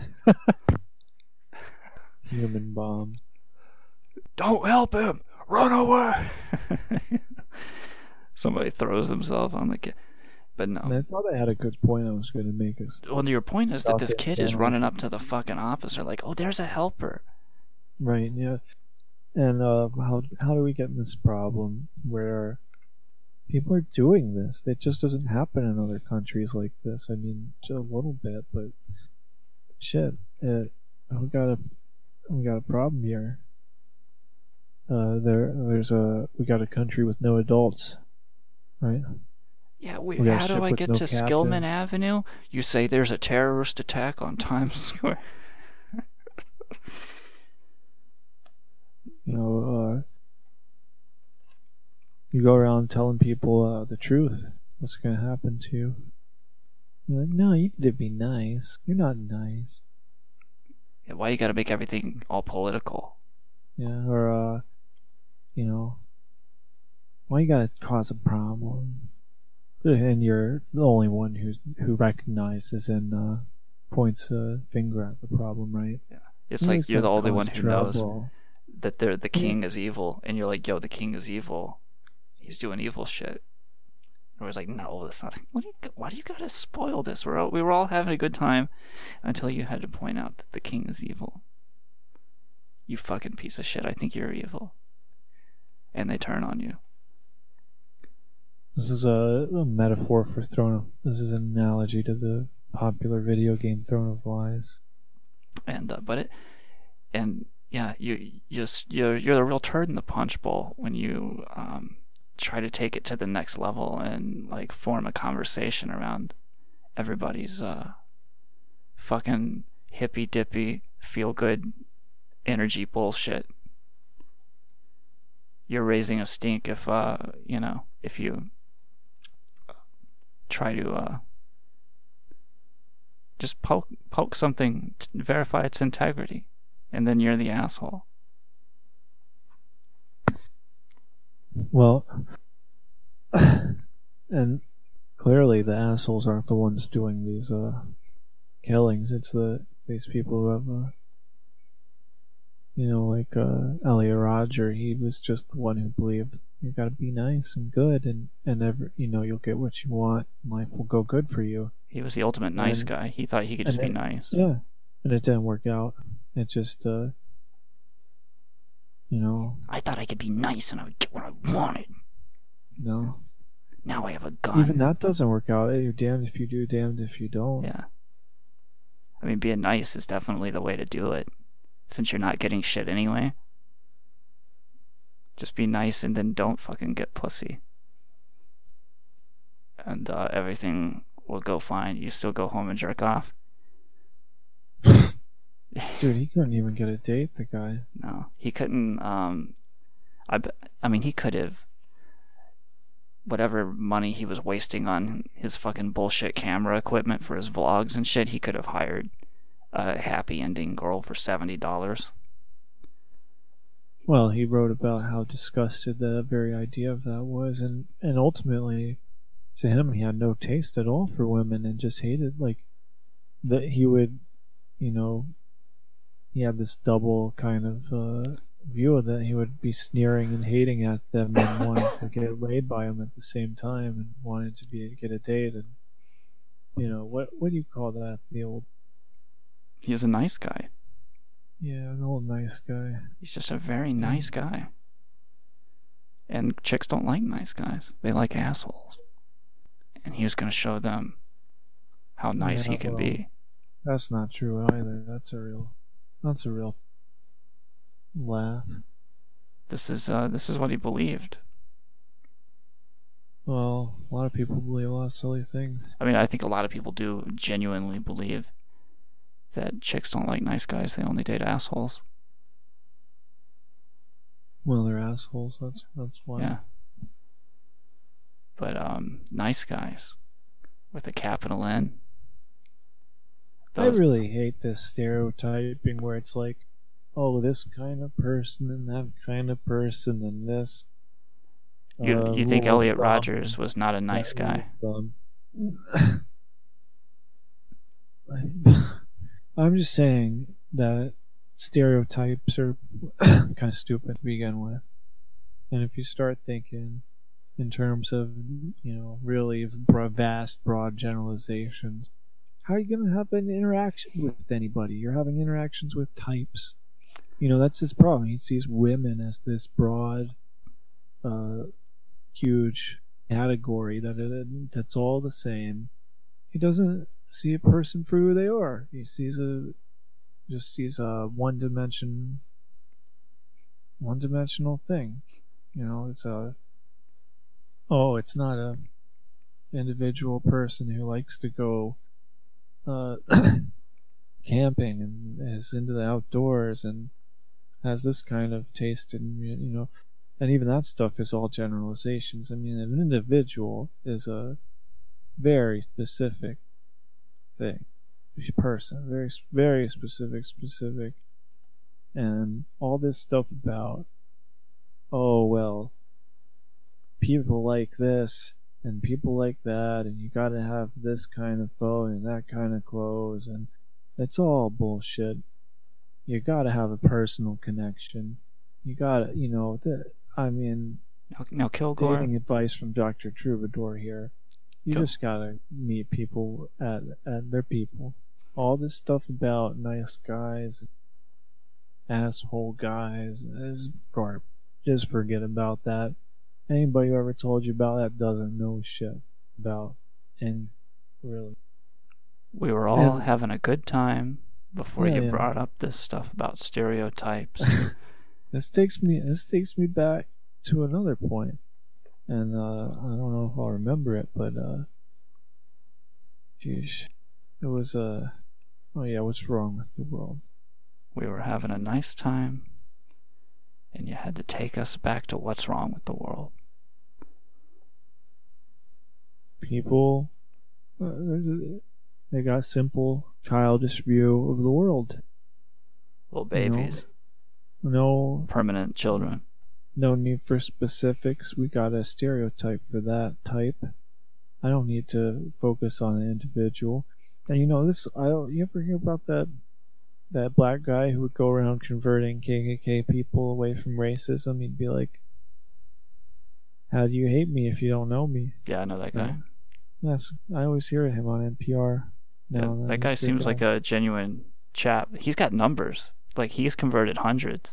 Human bomb. Don't help him! Run away! Somebody throws himself on the kid. But no. And I thought I had a good point I was going to make. Well, your point is that this kid is running up to the fucking officer like, oh, there's a helper. Right, yeah. And how do we get in this problem where people are doing this? It just doesn't happen in other countries like this. I mean, just a little bit, but shit, we got a problem here. We got a country with no adults, right? Yeah, how do I get to Skillman Avenue? You say there's a terrorist attack on Times Square. You go around telling people the truth. What's going to happen to you? You're like, no, you need to be nice. You're not nice. Yeah, why you got to make everything all political? Yeah, or why you got to cause a problem? And you're the only one who recognizes and points a finger at the problem, right? Yeah, it's like you're the only one who knows that the king is evil, and you're like, yo, the king is evil. He's doing evil shit. And we're like, no, that's not. Why do you gotta spoil this? We were all having a good time until you had to point out that the king is evil. You fucking piece of shit! I think you're evil. And they turn on you. This is a metaphor for This is an analogy to the popular video game Throne of Lies. And you're the real turd in the punch bowl when you try to take it to the next level and like form a conversation around everybody's fucking hippy dippy feel good energy bullshit. You're raising a stink if you try to just poke something to verify its integrity, and then you're the asshole. Well, and clearly the assholes aren't the ones doing these killings. It's these people who have like Elliot Rodger. He was just the one who believed you gotta be nice and good, and you'll get what you want. Life will go good for you. He was the ultimate nice guy. He thought he could just be nice. Yeah, and it didn't work out. It just I thought I could be nice and I would get what I wanted. No. Now I have a gun. Even that doesn't work out. You're damned if you do, damned if you don't. Yeah. I mean, being nice is definitely the way to do it. Since you're not getting shit anyway. Just be nice and then don't fucking get pussy. And everything will go fine. You still go home and jerk off. Dude, he couldn't even get a date, the guy. No, he couldn't. I mean, he could have. Whatever money he was wasting on his fucking bullshit camera equipment for his vlogs and shit, he could have hired a happy ending girl for $70. Well, he wrote about how disgusted the very idea of that was, and ultimately, to him, he had no taste at all for women and just hated, that he would, he had this double kind of view of that he would be sneering and hating at them and wanting to get laid by them at the same time and wanting to get a date and what do you call that? The old. He's a nice guy. Yeah, an old nice guy. He's just a very nice guy. And chicks don't like nice guys. They like assholes. And he was going to show them how nice he can be. That's not true either. That's a real laugh. This is what he believed. Well, a lot of people believe a lot of silly things. I mean, I think a lot of people do genuinely believe that chicks don't like nice guys. They only date assholes. Well, they're assholes. That's why. Yeah. But nice guys with a capital N. I really hate this stereotyping where it's like, oh, this kind of person and that kind of person and this. You think Elliot Rodgers was not a nice guy? I'm just saying that stereotypes are kind of stupid to begin with. And if you start thinking in terms of, really vast, broad generalizations, how are you going to have an interaction with anybody? You're having interactions with types. That's his problem. He sees women as this broad, huge category that's all the same. He doesn't see a person for who they are. He sees a one-dimensional thing. It's it's not a individual person who likes to go camping and is into the outdoors and has this kind of taste in, and even that stuff is all generalizations. I mean, an individual is a very specific thing, person, very, very specific, and all this stuff about, people like this and people like that, and you gotta have this kind of phone and that kind of clothes, and it's all bullshit. You gotta have a personal connection. You gotta, Now, Kilgore. Taking advice from Dr. Troubadour here. You just gotta meet people at their people. All this stuff about nice guys, asshole guys, is garbage. Just forget about that. Anybody who ever told you about that doesn't know shit about any, really. We were all having a good time before you brought up this stuff about stereotypes. This takes me back to another point, and I don't know if I'll remember it, but it was what's wrong with the world? We were having a nice time, and you had to take us back to what's wrong with the world. People, they got simple, childish view of the world. Little babies. No permanent children. No need for specifics. We got a stereotype for that type. I don't need to focus on an individual. And you ever hear about that black guy who would go around converting KKK people away from racism? He'd be like, "How do you hate me if you don't know me?" Yeah, I know that guy. I always hear him on NPR. That guy seems like a genuine chap. He's got numbers. Like, he's converted hundreds.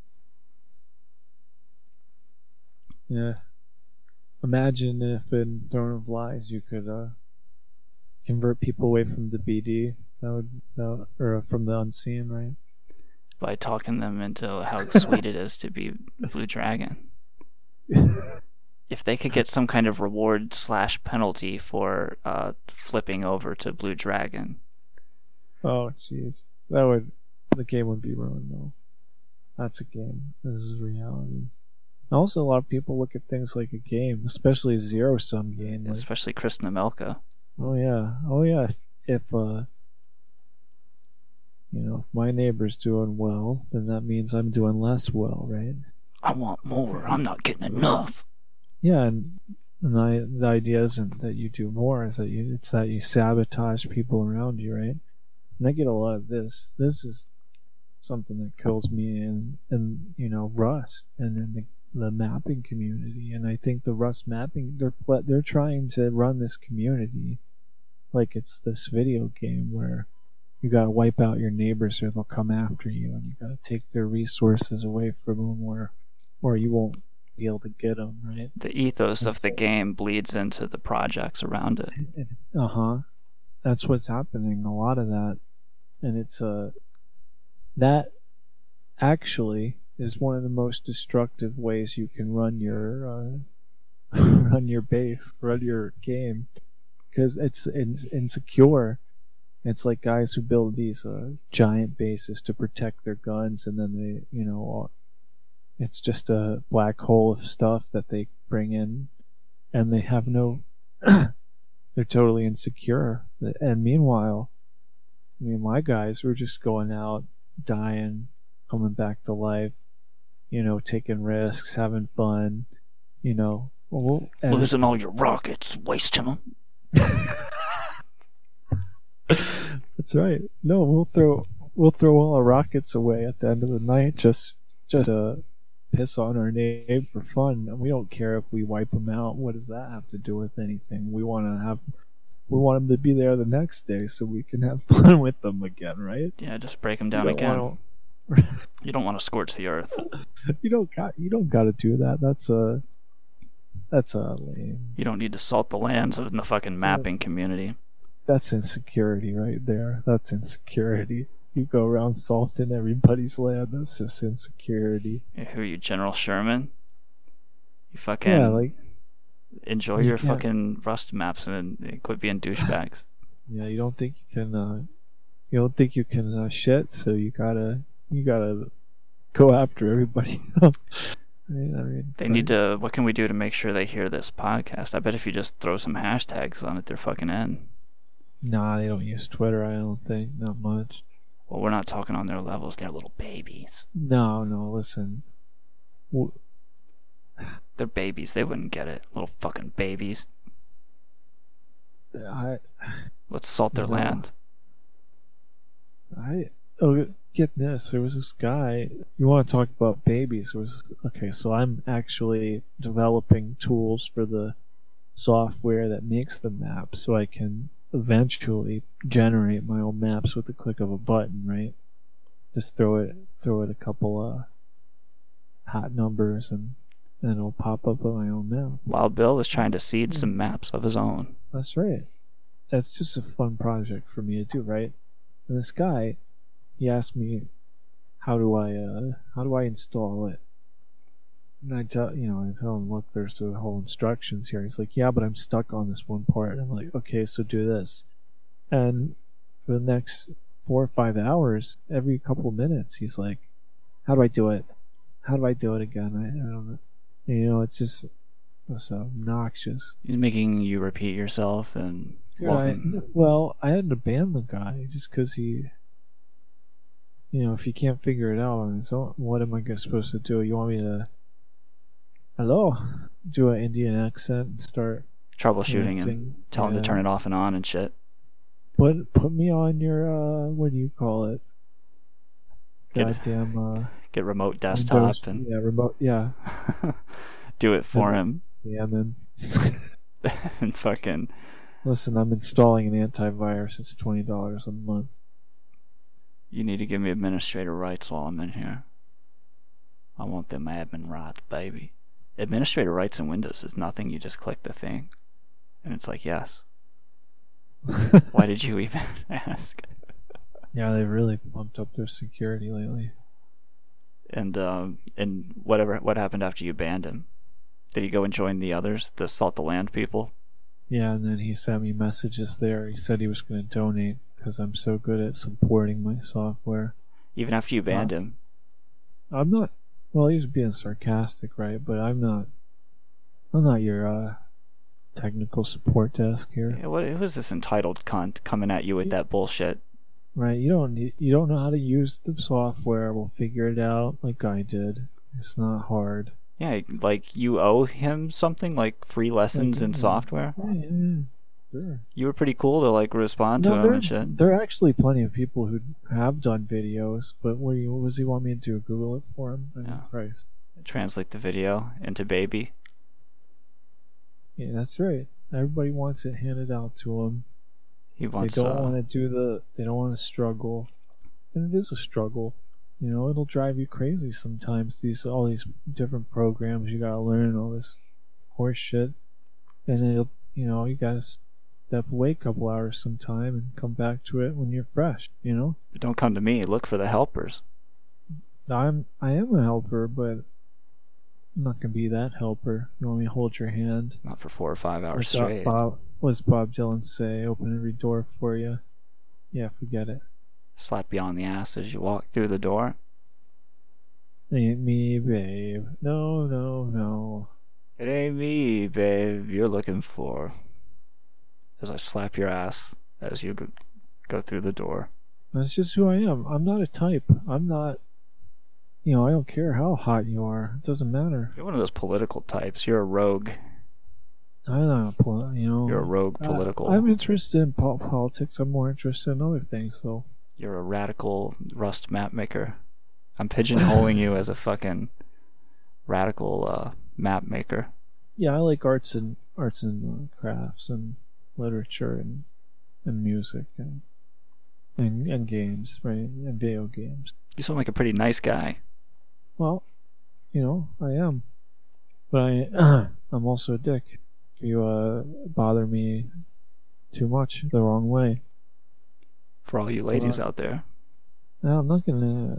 Yeah. Imagine if in Throne of Lies you could convert people away from the BD, or from the unseen, right? By talking them into how sweet it is to be Blue Dragon. If they could get some kind of reward / penalty for flipping over to Blue Dragon. Oh, jeez. The game would be ruined, though. That's a game. This is reality. Also, a lot of people look at things like a game, especially a zero-sum game. Especially Chris Namelka. Oh, yeah. If my neighbor's doing well, then that means I'm doing less well, right? I want more. I'm not getting enough. Yeah, and the idea isn't that you do more, it's that you sabotage people around you, right? And I get a lot of this. This is something that kills me in Rust and in the mapping community. And I think the Rust mapping, they're trying to run this community like it's this video game where you gotta wipe out your neighbors or they'll come after you, and you gotta take their resources away from them, or you won't be able to get them, right? The ethos of the game bleeds into the projects around it. That's what's happening, a lot of that. And it's that actually is one of the most destructive ways you can run your run your base, run your game, because it's insecure. It's like guys who build these giant bases to protect their guns, and then they, it's just a black hole of stuff that they bring in, and they have no, they're totally insecure. And meanwhile, my guys were just going out, dying, coming back to life, taking risks, having fun, losing all your rockets, wasting them. That's right. No, we'll throw all our rockets away at the end of the night just to piss on our name for fun. And we don't care if we wipe them out. What does that have to do with anything? We want them to be there the next day so we can have fun with them again, right? Yeah, just break them down again. You don't want to scorch the earth. You don't got to do that. That's lame. You don't need to salt the lands in the fucking mapping community. That's insecurity right there. That's insecurity. You go around salting everybody's land. That's just insecurity. Who are you, General Sherman? You fucking enjoy your fucking Rust maps and quit being douchebags. Yeah, you don't think you can shit, so you gotta go after everybody else. They need to. What can we do to make sure they hear this podcast? I bet if you just throw some hashtags on it, they're fucking in. Nah, they don't use Twitter. I don't think, not much. Well, we're not talking on their levels. They're little babies. No, listen. They're babies. They wouldn't get it. Little fucking babies. Let's salt their land. Get this. There was this guy. You want to talk about babies? So I'm actually developing tools for the software that makes the map, so I can eventually generate my own maps with the click of a button, right? Just throw it a couple hot numbers and it'll pop up on my own map. Wild Bill is trying to seed some maps of his own. That's right. That's just a fun project for me to do, right? And this guy, he asked me, how do I install it? And I tell him, look, there's the whole instructions here. He's like, yeah, but I'm stuck on this one part. And I'm like, okay, so do this. And for the next 4 or 5 hours, every couple of minutes, he's like, how do I do it? How do I do it again? I don't know. It's obnoxious. He's making you repeat yourself and... I had to ban the guy just because he... if he can't figure it out on his own, what am I supposed to do? You want me to... Hello? Do an Indian accent and start... troubleshooting him. Tell him to turn it off and on and shit. Put me on your, what do you call it? Goddamn, get remote desktop and... Yeah, remote, yeah. Do it for him. Yeah, man. And fucking... Listen, I'm installing an antivirus. It's $20 a month. You need to give me administrator rights while I'm in here. I want them admin rights, baby. Administrator rights in Windows is nothing. You just click the thing. And it's like, yes. Why did you even ask? Yeah, they've really pumped up their security lately. And what happened after you banned him? Did he go and join the others, the Salt the Land people? Yeah, and then he sent me messages there. He said he was going to donate because I'm so good at supporting my software. Even after you banned him? I'm not... Well, he was being sarcastic, right? But I'm not your technical support desk here. Yeah, what was this entitled cunt coming at you with that bullshit? Right, you don't know how to use the software. We'll figure it out like I did. It's not hard. Yeah, like you owe him something, like free lessons in software. Yeah, sure. You were pretty cool to respond to him and shit. There are actually plenty of people who have done videos, but what does he want me to do? Google it for him? Christ. Translate the video into baby. Yeah, that's right. Everybody wants it handed out to them. He wants. They don't want to They don't want to struggle, and it is a struggle. It'll drive you crazy sometimes. All these different programs you gotta learn, all this horse shit, and then you gotta step away a couple hours sometime and come back to it when you're fresh. Don't come to me. Look for the helpers. I am a helper, but I'm not gonna be that helper. You want me to hold your hand? Not for 4 or 5 hours straight. What does Bob Dylan say? Open every door for you. Yeah, forget it. Slap you on the ass as you walk through the door. Ain't me, babe. No. It ain't me, babe, you're looking for. As I slap your ass as you go through the door. That's just who I am. I'm not a type. I'm not I don't care how hot you are. It doesn't matter. You're one of those political types. You're a rogue. I'm not, You're a rogue political. I'm interested in politics. I'm more interested in other things, though. You're a radical Rust map maker. I'm pigeonholing you as a fucking radical map maker. Yeah, I like arts and crafts and literature and music and games, right? And video games. You sound like a pretty nice guy. Well, I am, but I'm also a dick. If you bother me too much the wrong way. For all you ladies out there. No, I'm not gonna.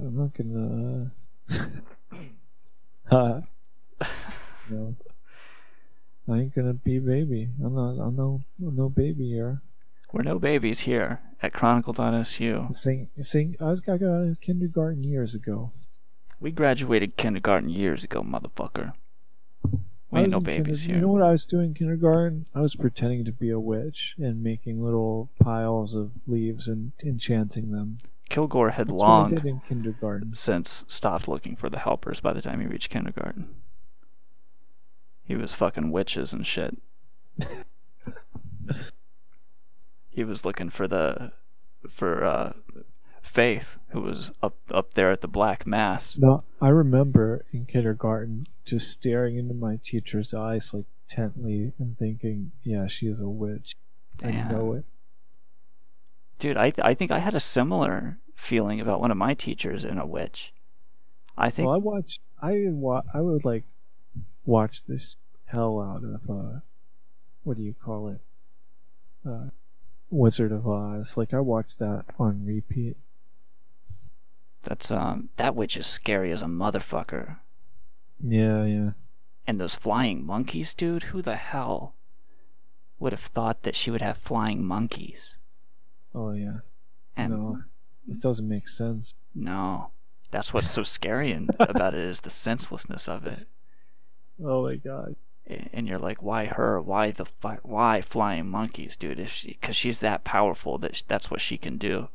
No, I ain't gonna be baby. I'm no baby here. We're no babies here at Chronicle.su. I got out of kindergarten years ago. We graduated kindergarten years ago, motherfucker. We ain't no babies here. You know what I was doing in kindergarten? I was pretending to be a witch and making little piles of leaves and enchanting them. Kilgore had That's long what I did in kindergarten. since stopped looking for the helpers by the time he reached kindergarten. He was fucking witches and shit. He was looking for Faith, who was up there at the Black Mass. No, I remember in kindergarten just staring into my teacher's eyes like intently and thinking, yeah, she is a witch. Damn. I know it. Dude, I think I had a similar feeling about one of my teachers and a witch. I think. Well, I would like watch this hell out of what do you call it? Wizard of Oz. Like I watched that on repeat. That's that witch is scary as a motherfucker. Yeah. And those flying monkeys, dude, who the hell would have thought that she would have flying monkeys? Oh yeah. And no, it doesn't make sense. No. That's what's so scary about it is the senselessness of it. Oh my god. And you're like, why her? Why why flying monkeys, dude? Because she's that powerful that's what she can do.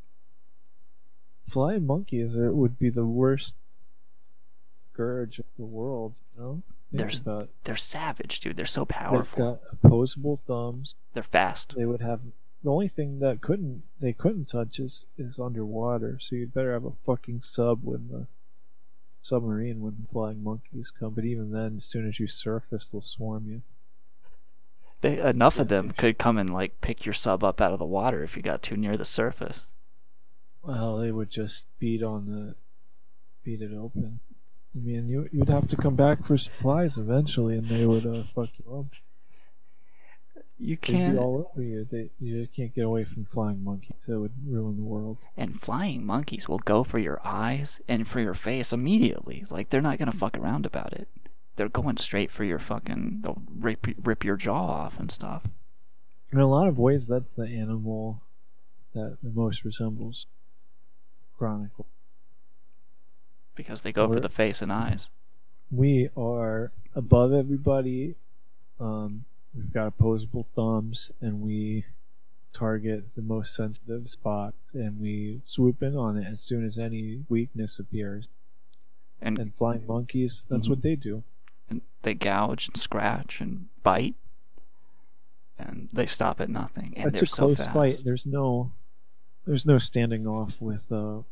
Flying monkeys would be the worst scourge of the world, They're savage, dude. They're so powerful. They've got opposable thumbs. They're fast. They would have the only thing that they couldn't touch is underwater. So you'd better have a fucking submarine when the flying monkeys come. But even then, as soon as you surface, they'll swarm you. Enough of them could come and like pick your sub up out of the water if you got too near the surface. Well, they would just beat it open. I mean, you'd have to come back for supplies eventually, and they would fuck you up. You can't. They'd be all over you. You can't get away from flying monkeys. That would ruin the world. And flying monkeys will go for your eyes and for your face immediately. Like they're not gonna fuck around about it. They're going straight for your fucking. They'll rip your jaw off and stuff. In a lot of ways, that's the animal that the most resembles Chronicle. Because they go for the face and eyes. We are above everybody. We've got opposable thumbs, and we target the most sensitive spot, and we swoop in on it as soon as any weakness appears. And flying monkeys, that's what they do. And they gouge and scratch and bite, and they stop at nothing. And It's they're a close so fast. fight. There's no standing off with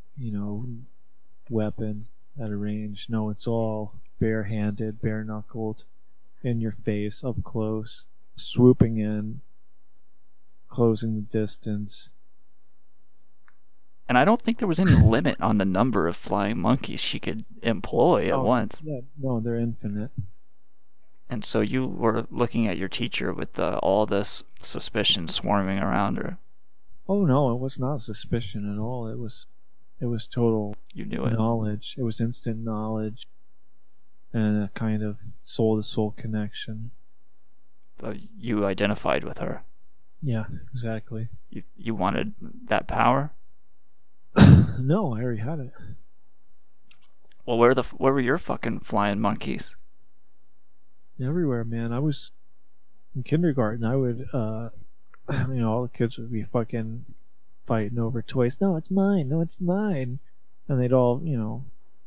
weapons at a range. No, it's all bare-handed, bare-knuckled, in your face, up close, swooping in, closing the distance. And I don't think there was any limit on the number of flying monkeys she could employ at once. Yeah, no, they're infinite. And so you were looking at your teacher with all this suspicion swarming around her. Oh no, it was not suspicion at all. It was total You knew it. knowledge. It was instant knowledge and a kind of soul-to-soul connection. You identified with her. Yeah, exactly. You wanted that power? No, I already had it. Well, where were your fucking flying monkeys? Everywhere, man. I was in kindergarten. I would, all the kids would be fucking fighting over toys. No, it's mine. No, it's mine. And they'd all,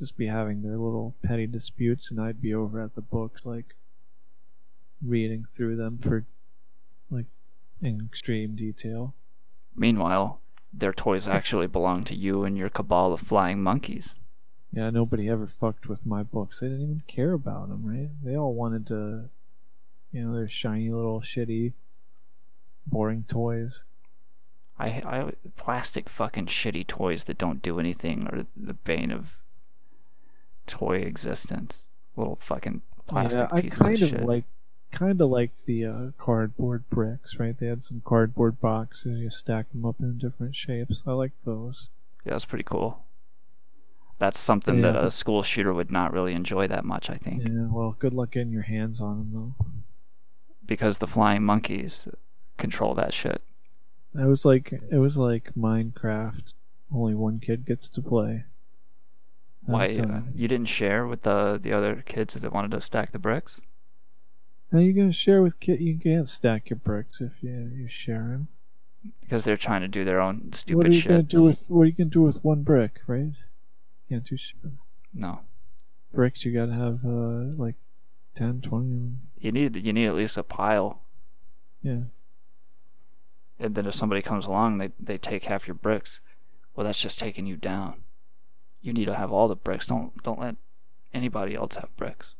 just be having their little petty disputes, and I'd be over at the books, like, reading through them for, like, in extreme detail. Meanwhile, their toys actually belong to you and your cabal of flying monkeys. Yeah, nobody ever fucked with my books. They didn't even care about them, right? They all wanted to, their shiny little shitty, boring toys. I plastic fucking shitty toys that don't do anything are the bane of toy existence. Little fucking plastic pieces of shit. Kind of like the cardboard bricks, right? They had some cardboard boxes, you stack them up in different shapes. I like those. Yeah, it's pretty cool. That's something that a school shooter would not really enjoy that much, I think. Yeah, well, good luck getting your hands on them, though. Because the flying monkeys control that shit. It was like Minecraft. Only one kid gets to play. Why you didn't share with the other kids that wanted to stack the bricks? How are you gonna share with kids? You can't stack your bricks if you share them. Because they're trying to do their own stupid what are you shit. What are you gonna do with one brick, right? You can't do shit. No. Bricks, you gotta have like 10, 20 of them. You need at least a pile. Yeah. And then if somebody comes along, they take half your bricks. Well, that's just taking you down. You need to have all the bricks. Don't let anybody else have bricks.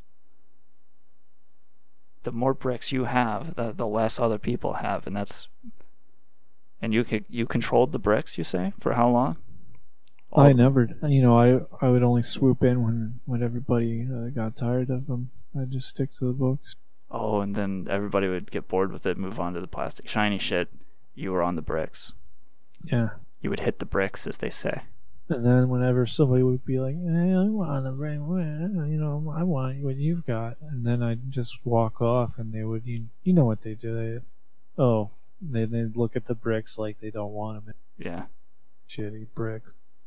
The more bricks you have, the less other people have, and you controlled the bricks, you say? For how long? I never, I would only swoop in when everybody got tired of them. I'd just stick to the books. Oh, and then everybody would get bored with it, move on to the plastic shiny shit. You were on the bricks. Yeah. You would hit the bricks, as they say. And then whenever somebody would be like, hey, I want to bring, I want what you've got. And then I'd just walk off, and they would, you know what they do. They'd look at the bricks like they don't want them. Yeah. Shitty bricks.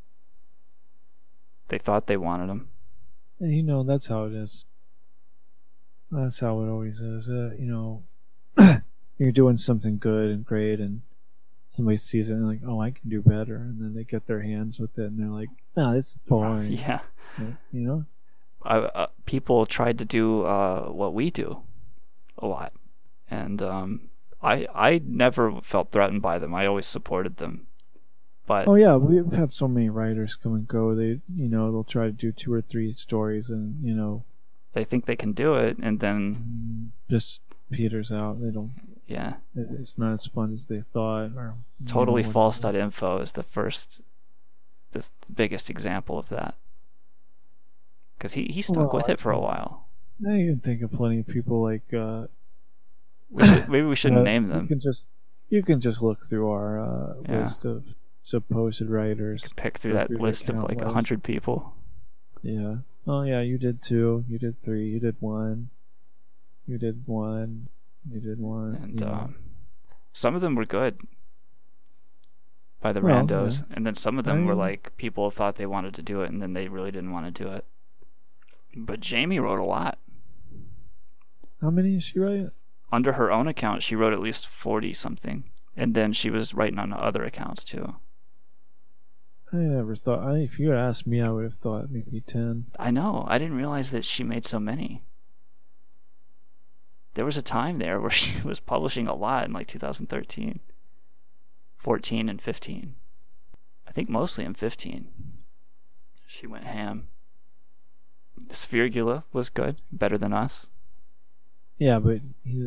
They thought they wanted them. And that's how it is. That's how it always is. You're doing something good and great, and somebody sees it and like, oh, I can do better. And then they get their hands with it, and they're like, no, it's boring. Yeah. You know? People tried to do what we do a lot. And I never felt threatened by them. I always supported them. But oh yeah, we've had so many writers come and go. They'll try to do 2 or 3 stories, and they think they can do it, and then just peters out. They don't. Yeah, it's not as fun as they thought. Or totally false.info is the biggest example of that, because he stuck with it for a while. I can think of plenty of people like. Maybe we shouldn't name them. You can just look through our list of supposed writers. Pick through that list of like 100 people. Yeah. Oh yeah, you did 2. You did 3. You did 1. You did 1. You did 1. And some of them were good by the randos, and then some of them were like people thought they wanted to do it, and then they really didn't want to do it. But Jamie wrote a lot. How many did she write? Under her own account, she wrote at least 40 something, and then she was writing on other accounts too. I never thought. If you had asked me, I would have thought maybe 10. I know. I didn't realize that she made so many. There was a time there where she was publishing a lot in like 2013, 14, and 15. I think mostly in 15. She went ham. Sphergula was good, better than us. Yeah, but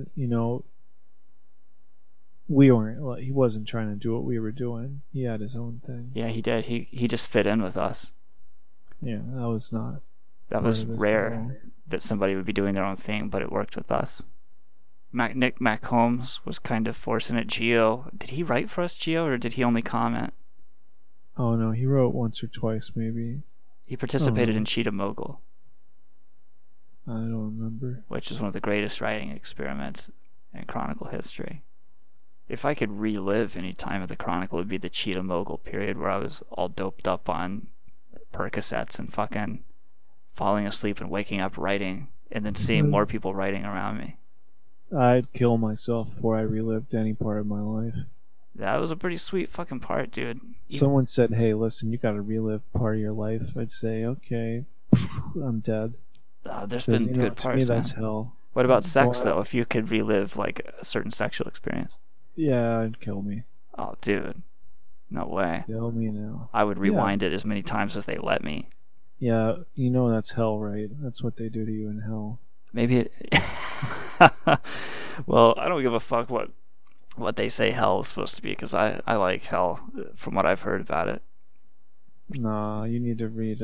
we weren't. Well, he wasn't trying to do what we were doing. He had his own thing. Yeah, he did. He just fit in with us. Yeah, that was not. That was rare that somebody would be doing their own thing, but it worked with us. Nick Mac Holmes was kind of forcing it. Geo, did he write for us, Geo, or did he only comment? Oh no, he wrote once or twice, maybe. He participated in Cheetah Mogul. I don't remember. Which is one of the greatest writing experiments in Chronicle history. If I could relive any time of the Chronicle, it would be the Cheetah Mogul period where I was all doped up on Percocets and fucking falling asleep and waking up writing, and then seeing more people writing around me. I'd kill myself before I relived any part of my life. That was a pretty sweet fucking part, dude. Someone said, hey, listen, you gotta relive part of your life. I'd say, okay, I'm dead. There's 'Cause, been you know, good to parts. me, man. that's hell. What about sex, Well, though? If you could relive like a certain sexual experience. Yeah, it'd kill me. Oh, dude. No way. Kill me now. I would rewind it as many times as they let me. Yeah, you know that's hell, right? That's what they do to you in hell. Maybe it... Well, I don't give a fuck what they say hell is supposed to be, because I like hell from what I've heard about it. Nah, you need to read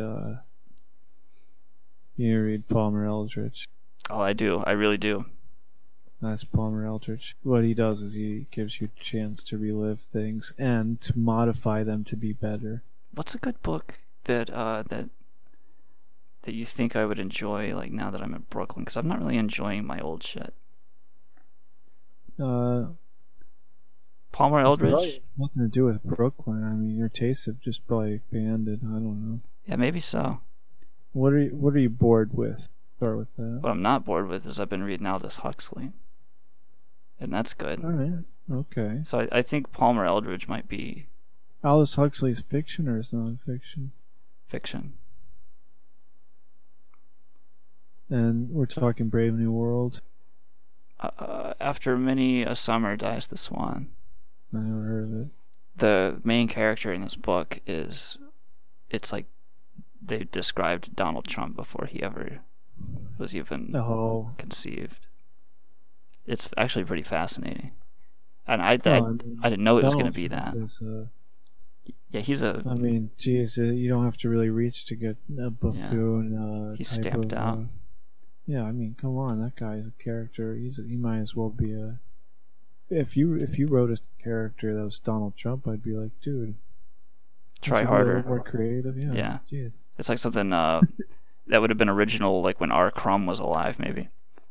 Palmer Eldritch. Oh, I do. I really do. That's Palmer Eldritch. What he does is he gives you a chance to relive things and to modify them to be better. What's a good book that you think I would enjoy, like, now that I'm in Brooklyn? Because I'm not really enjoying my old shit. Palmer Eldritch? Nothing to do with Brooklyn. I mean, your tastes have just probably expanded. I don't know. Yeah, maybe so. What are you bored with? Start with that. What I'm not bored with is I've been reading Aldous Huxley. And that's good. Alright. Okay. So I think Palmer Eldritch might be... Aldous Huxley's fiction or is non-fiction? Fiction. And we're talking Brave New World. After many a summer dies the swan. I never heard of it. The main character in this book it's like they described Donald Trump before he ever was even conceived. It's actually pretty fascinating, and I didn't know it was going to be that. Yeah, he's a... I mean, geez, you don't have to really reach to get a buffoon. Yeah, he's stamped out. Yeah, I mean, come on, that guy's a character. He might as well be a... If you wrote a character that was Donald Trump, I'd be like, dude, try harder, more creative. Yeah. Jeez. It's like something that would have been original, like when R. Crumb was alive, maybe.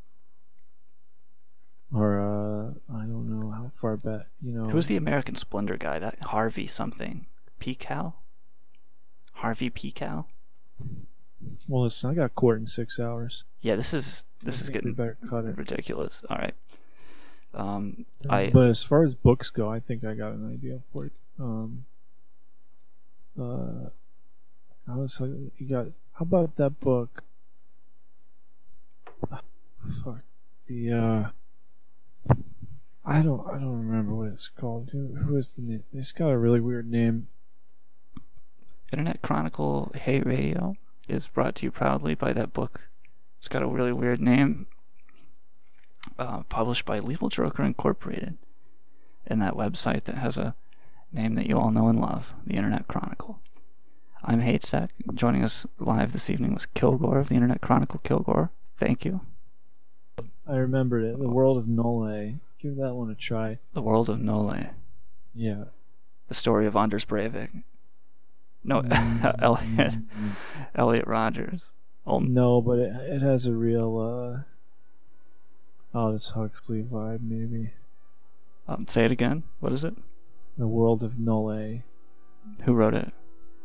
Or I don't know how far back. Who was the American Splendor guy? That Harvey something. Peacow? Harvey Peacow? Well, listen, I got court in 6 hours. Yeah, this is getting ridiculous. All right. But as far as books go, I think I got an idea for it. I was like, how about that book? I don't remember what it's called. Who is the name? It's got a really weird name. Internet Chronicle Hate Radio is brought to you proudly by that book. It's got a really weird name. Published by Legal Joker Incorporated, and that website that has a name that you all know and love, the Internet Chronicle. I'm HateSec. Joining us live this evening was Kilgore of the Internet Chronicle. Kilgore, thank you. I remembered it. The World of Nole. Give that one a try. The World of Nole. Yeah. The story of Anders Breivik. No, Elliot Rogers. No, but it has a real Aldous Huxley vibe, maybe. Say it again. What is it? The World of Nole. Who wrote it?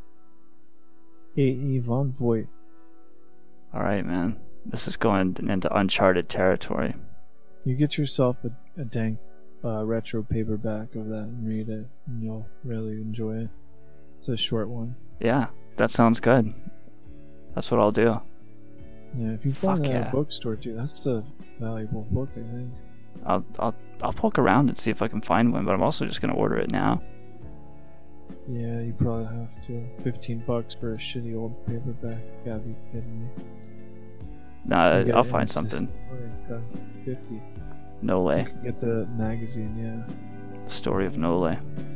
Yvonne Voigt. All right, man. This is going into uncharted territory. You get yourself a dank retro paperback of that and read it, and you'll really enjoy it. It's a short one. Yeah, that sounds good. That's what I'll do. Yeah, if you find it at a bookstore too, that's a valuable book, I think. I'll poke around and see if I can find one, but I'm also just gonna order it now. Yeah, you probably have to. $15 for a shitty old paperback. You gotta be kidding me. Nah, I'll find something. $50. Nole. You can get the magazine, yeah. The story of Nole.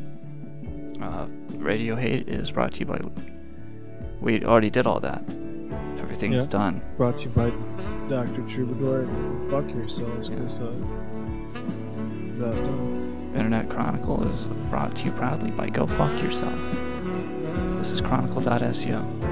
Radio Hate is brought to you by... We already did all that. Everything's done. Brought to you by Dr. Troubadour. Fuck yourselves, because Internet Chronicle is brought to you proudly by Go Fuck Yourself. This is Chronicle.su.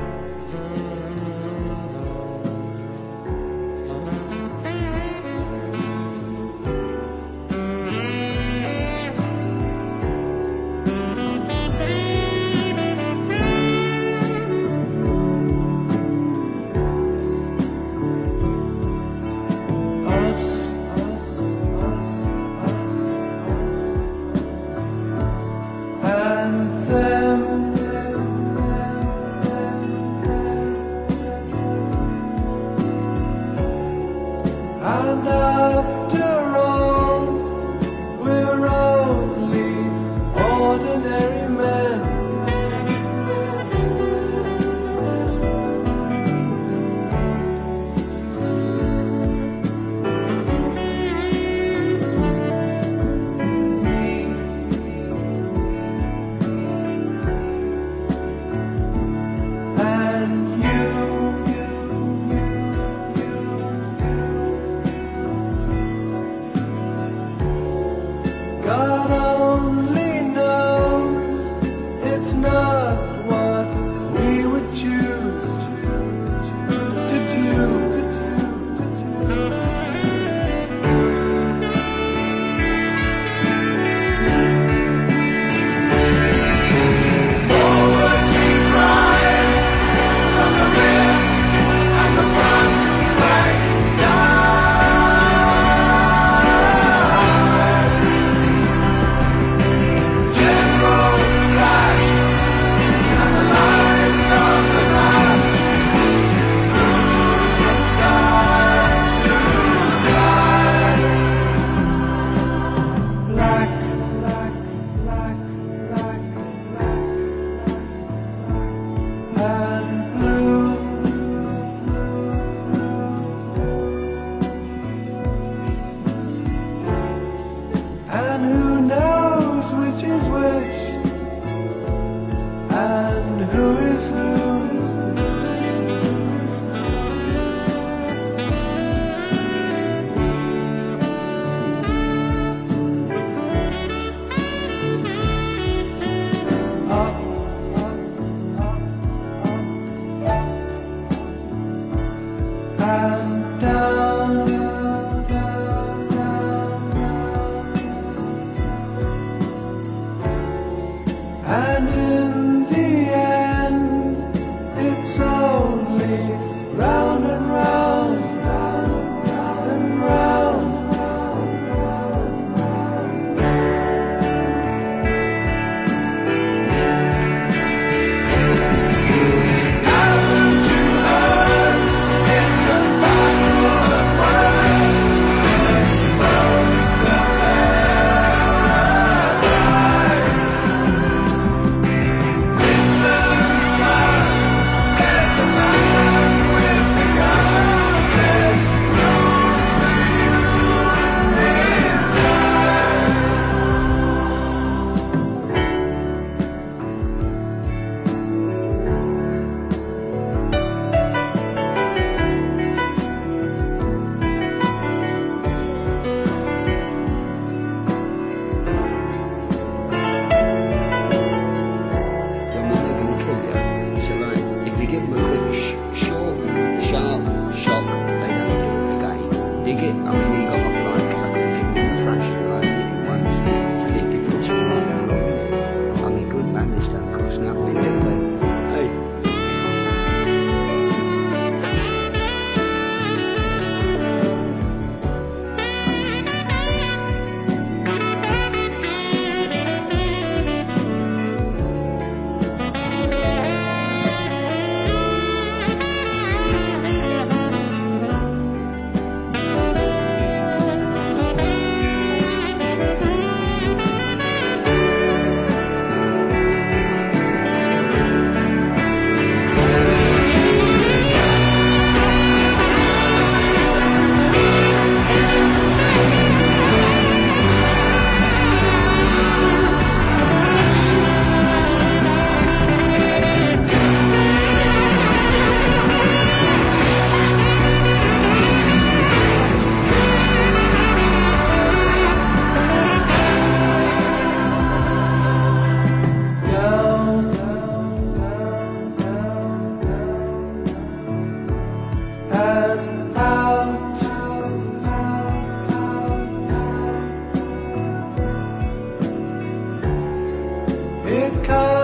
because